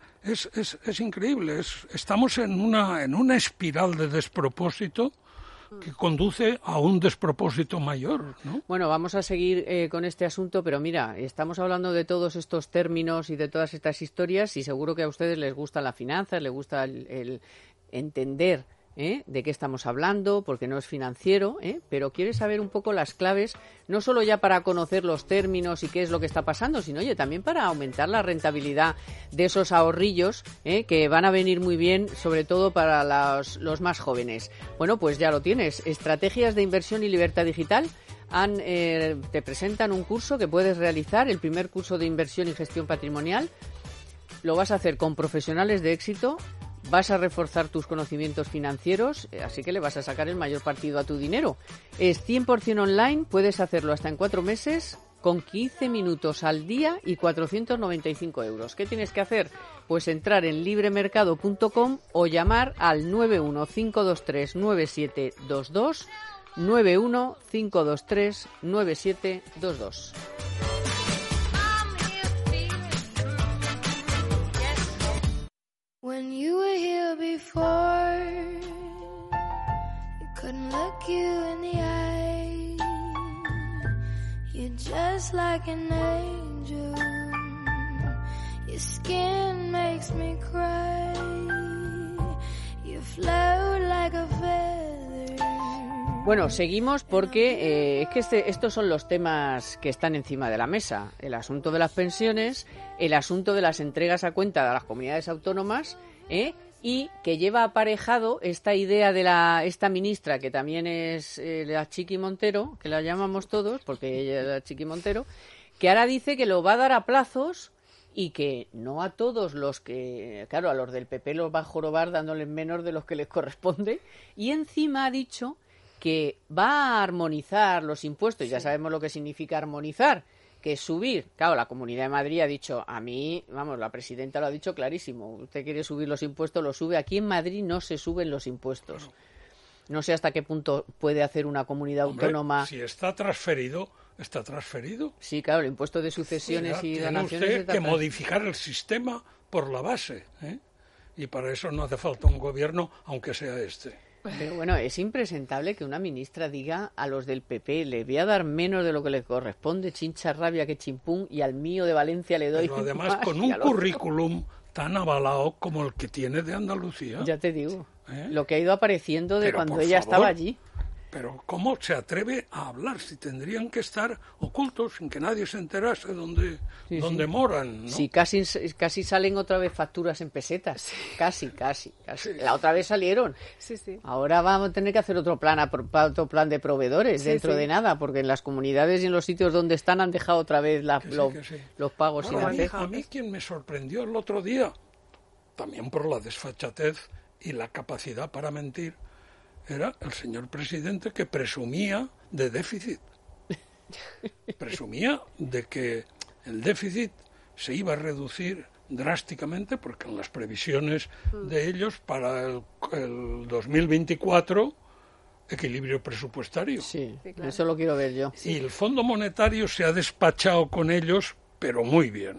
es increíble. Estamos en una espiral de despropósito que conduce a un despropósito mayor, ¿no? Bueno, vamos a seguir con este asunto, pero mira, estamos hablando de todos estos términos y de todas estas historias y seguro que a ustedes les gusta la finanza, les gusta el entender de qué estamos hablando, porque no es financiero, pero quiere saber un poco las claves, no solo ya para conocer los términos y qué es lo que está pasando, sino también para aumentar la rentabilidad de esos ahorrillos, que van a venir muy bien, sobre todo para los más jóvenes. Bueno, pues ya lo tienes. Estrategias de inversión y libertad digital. Te presentan un curso que puedes realizar, el primer curso de inversión y gestión patrimonial. Lo vas a hacer con profesionales de éxito. Vas a reforzar tus conocimientos financieros, así que le vas a sacar el mayor partido a tu dinero. Es 100% online, puedes hacerlo hasta en 4 meses, con 15 minutos al día y 495 euros. ¿Qué tienes que hacer? Pues entrar en libremercado.com o llamar al 915239722, 915239722. When you were here before, you couldn't look you in the eye. You're just like an angel. Your skin makes me cry. You float like a feather. Bueno, seguimos porque es que estos son los temas que están encima de la mesa. El asunto de las pensiones, el asunto de las entregas a cuenta de las comunidades autónomas, y que lleva aparejado esta idea de esta ministra, que también es la Chiqui Montero, que la llamamos todos, porque ella es la Chiqui Montero, que ahora dice que lo va a dar a plazos y que no a todos los que, claro, a los del PP los va a jorobar dándoles menos de los que les corresponde, y encima ha dicho que va a armonizar los impuestos. Ya sabemos lo que significa armonizar, que es subir. Claro, la Comunidad de Madrid ha dicho, a mí, vamos, la presidenta lo ha dicho clarísimo, usted quiere subir los impuestos, lo sube. Aquí en Madrid no se suben los impuestos. No sé hasta qué punto puede hacer una comunidad autónoma. Si está transferido, está transferido. Sí, claro, el impuesto de sucesiones y donaciones. Tiene usted que modificar el sistema por la base, y para eso no hace falta un gobierno, aunque sea este. Pero bueno, es impresentable que una ministra diga a los del PP, le voy a dar menos de lo que le corresponde, chincha rabia que chimpún, y al mío de Valencia le doy. Pero además más, con un currículum tan avalado como el que tiene de Andalucía. Ya te digo, lo que ha ido apareciendo de cuando ella estaba allí. Pero ¿cómo se atreve a hablar si tendrían que estar ocultos sin que nadie se enterase dónde moran, ¿no? Sí, casi salen otra vez facturas en pesetas. Sí. Casi. Sí. La otra vez salieron. Sí. Ahora vamos a tener que hacer otro plan de proveedores dentro de nada, porque en las comunidades y en los sitios donde están han dejado otra vez los pagos sin hacer. A mí quien me sorprendió el otro día, también por la desfachatez y la capacidad para mentir, era el señor presidente, que presumía de déficit. Presumía de que el déficit se iba a reducir drásticamente, porque en las previsiones de ellos para el 2024, equilibrio presupuestario. Sí, claro. Eso lo quiero ver yo. Y el Fondo Monetario se ha despachado con ellos, pero muy bien,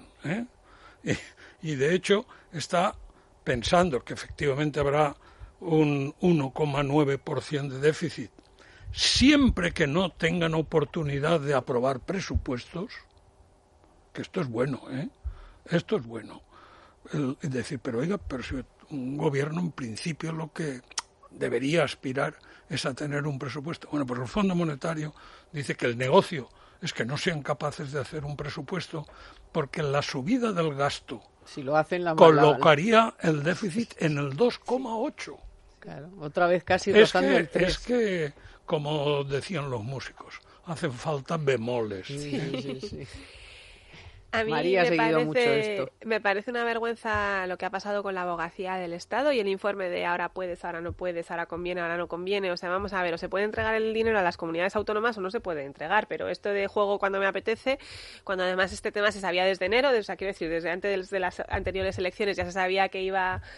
y de hecho está pensando que efectivamente habrá un 1,9% de déficit, siempre que no tengan oportunidad de aprobar presupuestos, que esto es bueno, esto es bueno. Es decir, pero si un gobierno en principio lo que debería aspirar es a tener un presupuesto. Bueno, pues el Fondo Monetario dice que el negocio es que no sean capaces de hacer un presupuesto, porque la subida del gasto si lo hacen colocaría el déficit en el 2,8%. Claro, otra vez casi rozando el 3%. Es que, como decían los músicos, hacen falta bemoles. Sí. A mí María ha seguido mucho esto. Me parece una vergüenza lo que ha pasado con la abogacía del Estado y el informe de ahora puedes, ahora no puedes, ahora conviene, ahora no conviene. O sea, vamos a ver, o se puede entregar el dinero a las comunidades autónomas o no se puede entregar, pero esto de juego cuando me apetece, cuando además este tema se sabía desde enero, o sea, quiero decir, desde antes de las anteriores elecciones ya se sabía que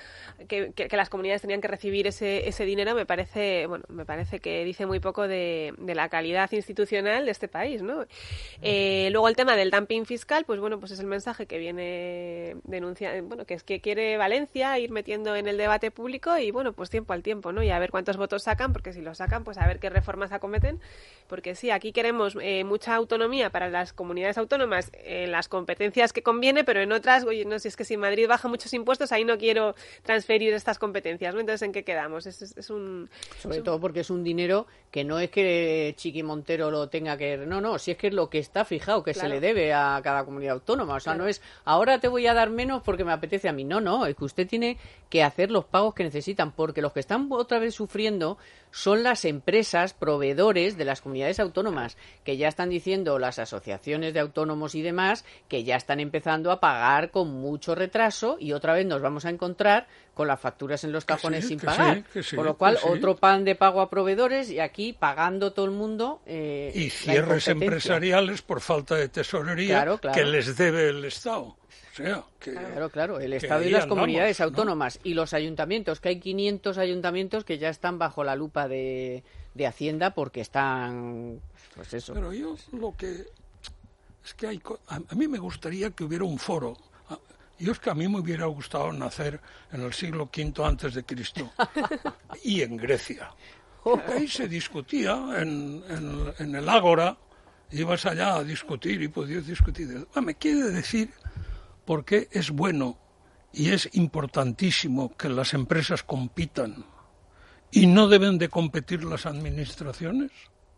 las comunidades tenían que recibir ese dinero, me parece que dice muy poco de la calidad institucional de este país, ¿no? Luego el tema del dumping fiscal, pues bueno, bueno, pues es el mensaje que viene denunciando, bueno, que es que quiere Valencia ir metiendo en el debate público y, bueno, pues tiempo al tiempo, ¿no? Y a ver cuántos votos sacan, porque si los sacan, pues a ver qué reformas acometen, porque sí, aquí queremos mucha autonomía para las comunidades autónomas en las competencias que conviene, pero en otras, oye, no, si es que si Madrid baja muchos impuestos, ahí no quiero transferir estas competencias, ¿no? Entonces, ¿en qué quedamos? Sobre todo porque es un dinero que no es que Chiqui Montero lo tenga que... No, si es que es lo que está fijado, que se le debe a cada comunidad autónoma. O sea, no es, ahora te voy a dar menos porque me apetece a mí. No, es que usted tiene que hacer los pagos que necesitan, porque los que están otra vez sufriendo son las empresas, proveedores de las comunidades autónomas, que ya están diciendo las asociaciones de autónomos y demás, que ya están empezando a pagar con mucho retraso y otra vez nos vamos a encontrar con las facturas en los cajones sin pagar. Con lo cual, otro pan de pago a proveedores y aquí pagando todo el mundo. Y cierres empresariales por falta de tesorería que les debe el Estado. O sea, Claro, el Estado y las comunidades autónomas, ¿no? Y los ayuntamientos, que hay 500 ayuntamientos que ya están bajo la lupa de Hacienda porque están, pues eso. Pero yo lo que es que a mí me gustaría que hubiera un foro. Yo es que a mí me hubiera gustado nacer en el siglo V antes de Cristo y en Grecia. Porque ahí se discutía en el Ágora, ibas allá a discutir y podías discutir. Me quiere decir por qué es bueno y es importantísimo que las empresas compitan y no deben de competir las administraciones.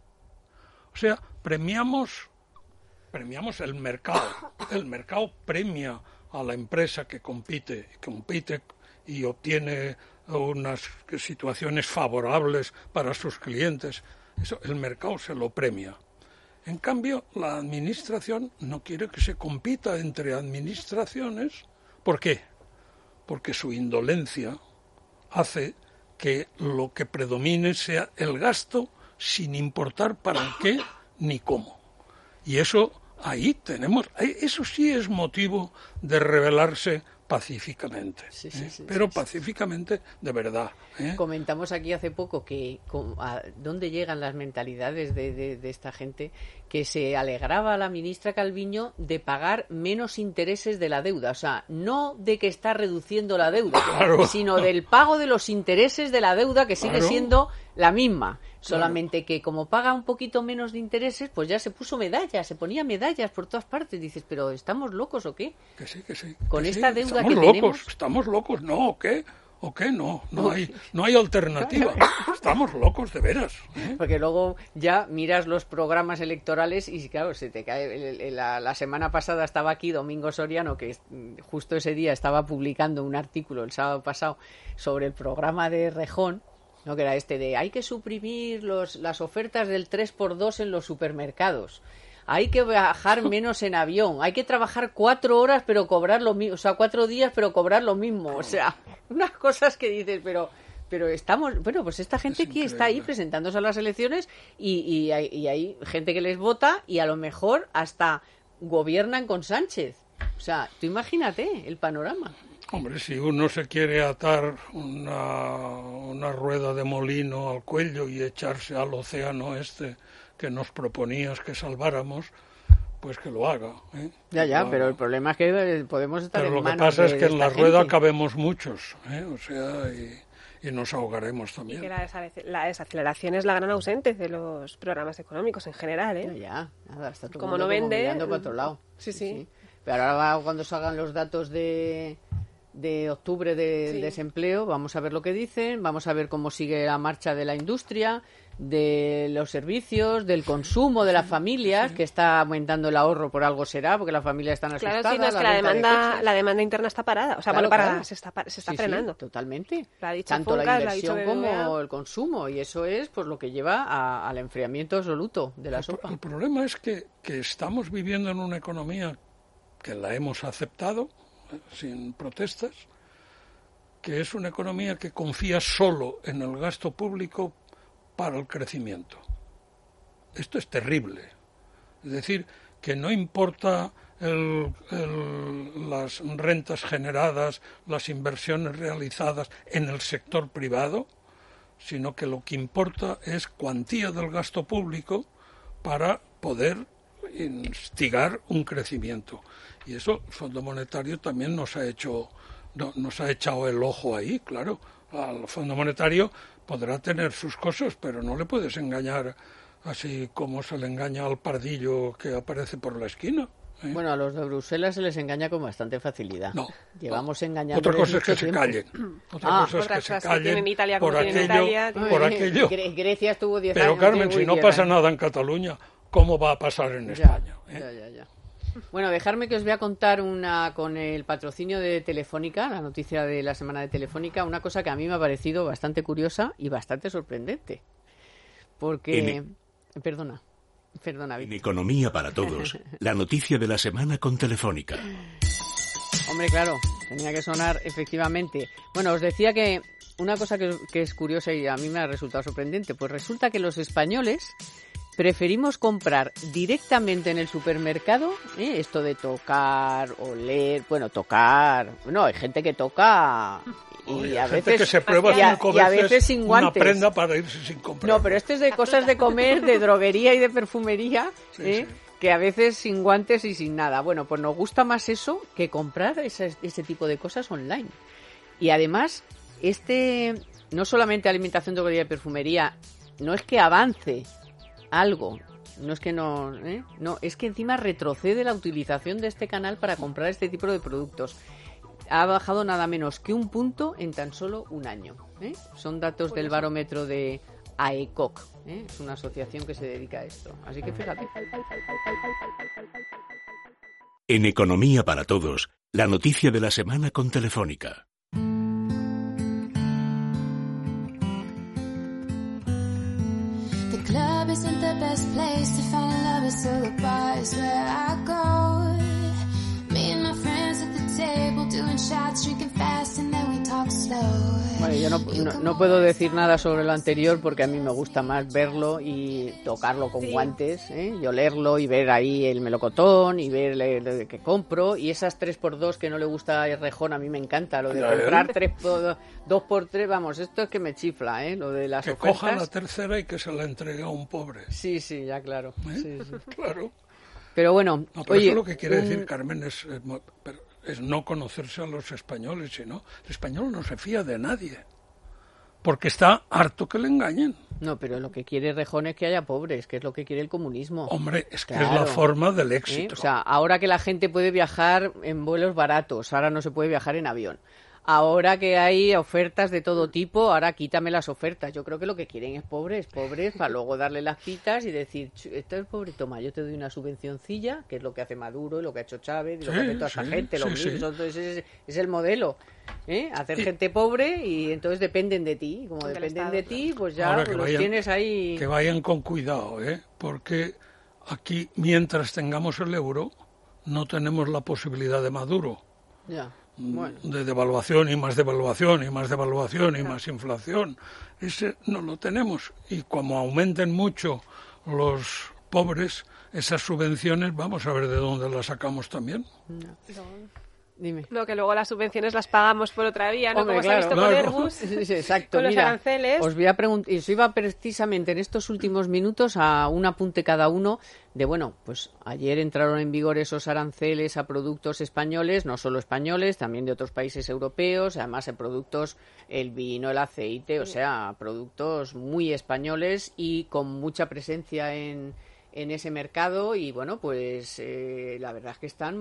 O sea, premiamos el mercado. El mercado premia a la empresa que compite y obtiene unas situaciones favorables para sus clientes. Eso el mercado se lo premia. En cambio, la administración no quiere que se compita entre administraciones. ¿Por qué? Porque su indolencia hace que lo que predomine sea el gasto sin importar para qué ni cómo. Y eso eso sí es motivo de rebelarse pacíficamente, pero pacíficamente de verdad. Comentamos aquí hace poco que a dónde llegan las mentalidades de esta gente, que se alegraba a la ministra Calviño de pagar menos intereses de la deuda, o sea, no de que está reduciendo la deuda, sino del pago de los intereses de la deuda, que sigue siendo la misma, solamente que como paga un poquito menos de intereses, pues ya se puso medallas, se ponía medallas por todas partes. Dices, ¿pero estamos locos o qué? Que sí. Con esta deuda que tenemos... Estamos locos, ¿no? ¿O qué? No hay alternativa. Estamos locos, de veras. Porque luego ya miras los programas electorales y claro, se te cae. La semana pasada estaba aquí Domingo Soriano, que justo ese día estaba publicando un artículo el sábado pasado sobre el programa de Rejón, ¿no? Que era de hay que suprimir las ofertas del 3x2 en los supermercados. Hay que viajar menos en avión, hay que trabajar 4 horas pero cobrar lo mismo, o sea, 4 días pero cobrar lo mismo, o sea, unas cosas que dices, pero estamos, bueno, pues esta gente que está ahí presentándose a las elecciones y hay gente que les vota y a lo mejor hasta gobiernan con Sánchez, o sea, tú imagínate el panorama. Hombre, si uno se quiere atar una rueda de molino al cuello y echarse al océano que nos proponías que salváramos, pues que lo haga. Ya, pero el problema es que podemos estar en manos de Pero lo que pasa es que en la rueda cabemos muchos, o sea, y nos ahogaremos también. Y que la desaceleración es la gran ausente de los programas económicos en general, Nada, está todo como no vende, mirando para otro lado. Sí. Pero ahora cuando salgan los datos de octubre del desempleo, vamos a ver lo que dicen, vamos a ver cómo sigue la marcha de la industria, de los servicios, del consumo de las familias, que está aumentando el ahorro, por algo será, porque las familias están asustadas. Claro, no es que la demanda interna está parada, o sea, parada, se está frenando. Totalmente. Tanto la inversión como el consumo, y eso es pues lo que lleva al enfriamiento absoluto de la sopa. El problema es que estamos viviendo en una economía que la hemos aceptado sin protestas, que es una economía que confía solo en el gasto público para el crecimiento. Esto es terrible. Es decir, que no importa las rentas generadas, las inversiones realizadas en el sector privado, sino que lo que importa es cuantía del gasto público para poder instigar un crecimiento. Y eso el Fondo Monetario también nos ha echado el ojo ahí, claro. Al Fondo Monetario podrá tener sus cosas, pero no le puedes engañar así como se le engaña al pardillo que aparece por la esquina. Bueno, a los de Bruselas se les engaña con bastante facilidad. No. Llevamos engañando. Otra cosa es que se callen. Otra cosa es que se callen por aquello. Grecia estuvo 10 años. Pero Carmen, si no pasa nada en Cataluña, ¿cómo va a pasar en España? Ya. Bueno, dejarme que os voy a contar con el patrocinio de Telefónica, la noticia de la semana de Telefónica, una cosa que a mí me ha parecido bastante curiosa y bastante sorprendente. Porque... Perdona, En Economía para Todos, la noticia de la semana con Telefónica. Hombre, claro, tenía que sonar efectivamente. Bueno, os decía que una cosa que es curiosa y a mí me ha resultado sorprendente, pues resulta que los españoles preferimos comprar directamente en el supermercado, esto de tocar, oler, hay gente que toca y a veces que se prueba y a veces sin guantes. Una prenda para irse sin comprar. No, pero esto es de cosas de comer, de droguería y de perfumería, sí. Que a veces sin guantes y sin nada. Bueno, pues nos gusta más eso que comprar ese tipo de cosas online. Y además, no solamente alimentación, droguería y perfumería, no es que avance algo, no es que no, es que encima retrocede la utilización de este canal para comprar este tipo de productos. Ha bajado nada menos que 1 punto en tan solo un año. Son datos del barómetro de AECOC. Es una asociación que se dedica a esto. Así que fíjate. En Economía para Todos, la noticia de la semana con Telefónica. Club isn't the best place to find lovers, so the bar is where I go. Me and my friends at the table doing shots, drinking fast and then we talk slow. Bueno, yo no puedo decir nada sobre lo anterior porque a mí me gusta más verlo y tocarlo con guantes, y olerlo y ver ahí el melocotón y ver lo que compro, y esas 3x2 que no le gusta a Rejón, a mí me encanta, lo de comprar 2x3, vamos, esto es que me chifla, lo de las ofertas. Que coja la tercera y que se la entregue a un pobre. Sí, ya claro. Sí. Claro. Pero bueno, no, pero eso lo que quiere decir, Carmen, es no conocerse a los españoles, sino el español no se fía de nadie, porque está harto que le engañen. No, pero lo que quiere Rejón es que haya pobres, que es lo que quiere el comunismo. Hombre, es que es la forma del éxito. O sea, ahora que la gente puede viajar en vuelos baratos, ahora no se puede viajar en avión. Ahora que hay ofertas de todo tipo, ahora quítame las ofertas. Yo creo que lo que quieren es pobres, para luego darle las pitas y decir, esto es pobre, toma, yo te doy una subvencioncilla, que es lo que hace Maduro y lo que ha hecho Chávez y lo que hace toda esa gente, entonces es el modelo, hacer gente pobre y entonces dependen de ti. Como dependen de ti, pues ya los tienes ahí. Que vayan con cuidado, porque aquí, mientras tengamos el euro, no tenemos la posibilidad de Maduro. Ya. Bueno. De devaluación y más devaluación y más devaluación y más inflación. Ese no lo tenemos. Y como aumenten mucho los pobres, esas subvenciones, vamos a ver de dónde las sacamos también. No. Dime. No, que luego las subvenciones las pagamos por otra vía, ¿no? Hombre, como se ha visto con Airbus, sí, exacto. con los aranceles. Os voy a preguntar, y os iba precisamente en estos últimos minutos a un apunte cada uno de, pues ayer entraron en vigor esos aranceles a productos españoles, no solo españoles, también de otros países europeos, además en productos, el vino, el aceite, o sea, productos muy españoles y con mucha presencia en ese mercado y la verdad es que están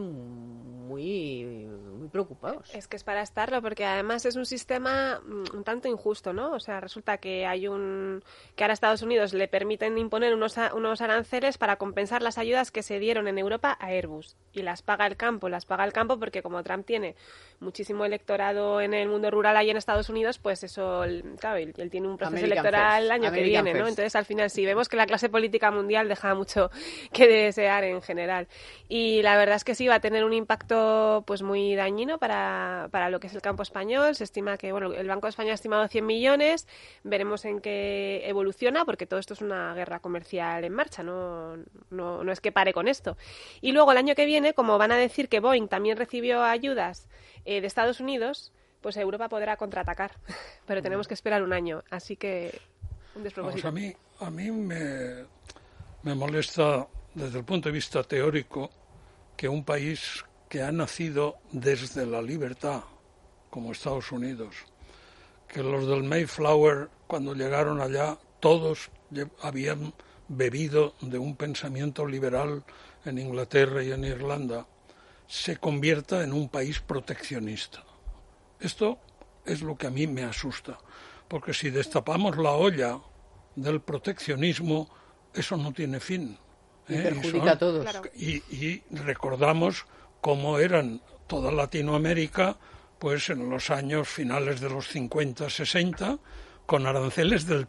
muy preocupados. Es que es para estarlo, porque además es un sistema un tanto injusto, ¿no? O sea, resulta que que ahora Estados Unidos le permiten imponer unos aranceles para compensar las ayudas que se dieron en Europa a Airbus y las paga el campo porque como Trump tiene muchísimo electorado en el mundo rural ahí en Estados Unidos, pues eso, claro, él tiene un proceso electoral el año que viene, ¿no? Entonces al final sí vemos que la clase política mundial deja mucho que desear en general. Y la verdad es que sí va a tener un impacto pues muy dañino para lo que es el campo español. Se estima que, el Banco de España ha estimado 100 millones. Veremos en qué evoluciona, porque todo esto es una guerra comercial en marcha, no es que pare con esto. Y luego el año que viene, como van a decir que Boeing también recibió ayudas de Estados Unidos, pues Europa podrá contraatacar. Pero tenemos que esperar un año. Así que un despropósito. A mí me molesta desde el punto de vista teórico, que un país que ha nacido desde la libertad, como Estados Unidos, que los del Mayflower, cuando llegaron allá, todos habían bebido de un pensamiento liberal en Inglaterra y en Irlanda, se convierta en un país proteccionista. Esto es lo que a mí me asusta, porque si destapamos la olla del proteccionismo, eso no tiene fin. Y perjudica a todos. Claro. Y recordamos cómo eran toda Latinoamérica, pues en los años finales de los 50, 60, con aranceles del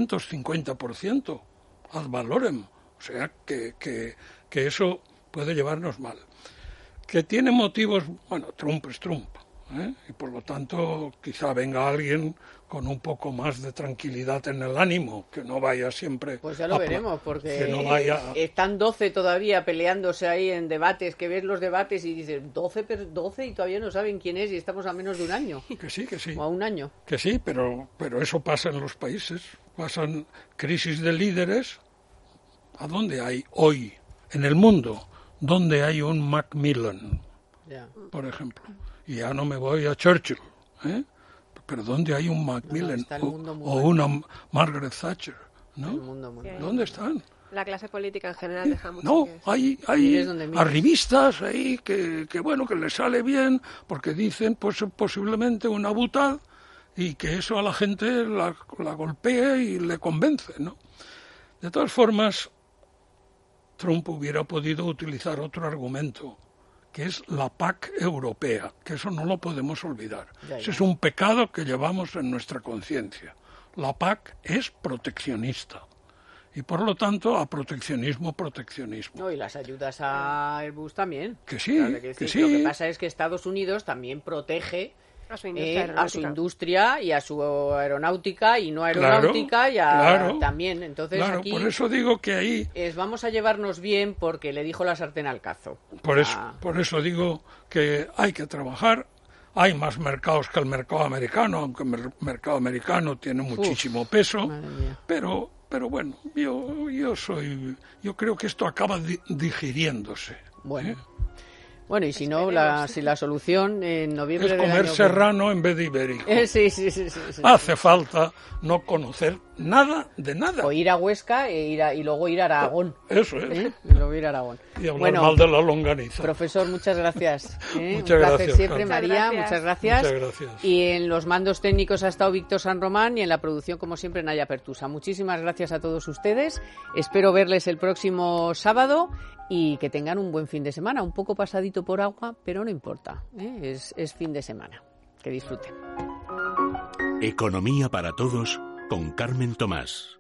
350%, ad valorem. O sea, que eso puede llevarnos mal. Que tiene motivos, bueno, Trump es Trump, y por lo tanto quizá venga alguien con un poco más de tranquilidad en el ánimo, que no vaya siempre... Pues ya lo veremos, porque que no vaya... están 12 todavía peleándose ahí en debates, que ves los debates y dices 12 y todavía no saben quién es y estamos a menos de un año. Que sí. O a un año. Que sí, pero eso pasa en los países. Pasan crisis de líderes. ¿A dónde hay hoy, en el mundo, dónde hay un Macmillan, por ejemplo? Y ya no me voy a Churchill, pero ¿dónde hay un Macmillan o una Margaret Thatcher? ¿No? ¿Dónde están? La clase política en general deja mucho No, que decir. hay arribistas ahí que bueno, que les sale bien porque dicen pues posiblemente una butad y que eso a la gente la golpea y le convence, ¿no? De todas formas, Trump hubiera podido utilizar otro argumento, que es la PAC europea, que eso no lo podemos olvidar. Ese es un pecado que llevamos en nuestra conciencia. La PAC es proteccionista y, por lo tanto, a proteccionismo. No, y las ayudas a Airbus también. Que sí, Claro que sí. Lo que pasa es que Estados Unidos también protege a su industria y a su aeronáutica y no aeronáutica también. Entonces aquí por eso digo que ahí vamos a llevarnos bien porque le dijo la sartén al cazo. Por eso digo que hay que trabajar. Hay más mercados que el mercado americano, aunque el mercado americano tiene muchísimo peso, pero bueno, yo creo que esto acaba digiriéndose. Bueno, y si no, si la solución en noviembre es comer serrano en vez de ibérico. Sí. Hace falta no conocer nada de nada. O ir a Huesca y luego ir a Aragón. Eso es. Y luego ir a Aragón. Y hablar mal de la longaniza. Profesor, muchas gracias. Muchas Un placer gracias, siempre, María. Muchas gracias. Muchas gracias. Y en los mandos técnicos ha estado Víctor San Román y en la producción, como siempre, Naya Pertusa. Muchísimas gracias a todos ustedes. Espero verles el próximo sábado y que tengan un buen fin de semana. Un poco pasadito por agua, pero no importa. Es fin de semana. Que disfruten. Economía para todos con Carmen Tomás.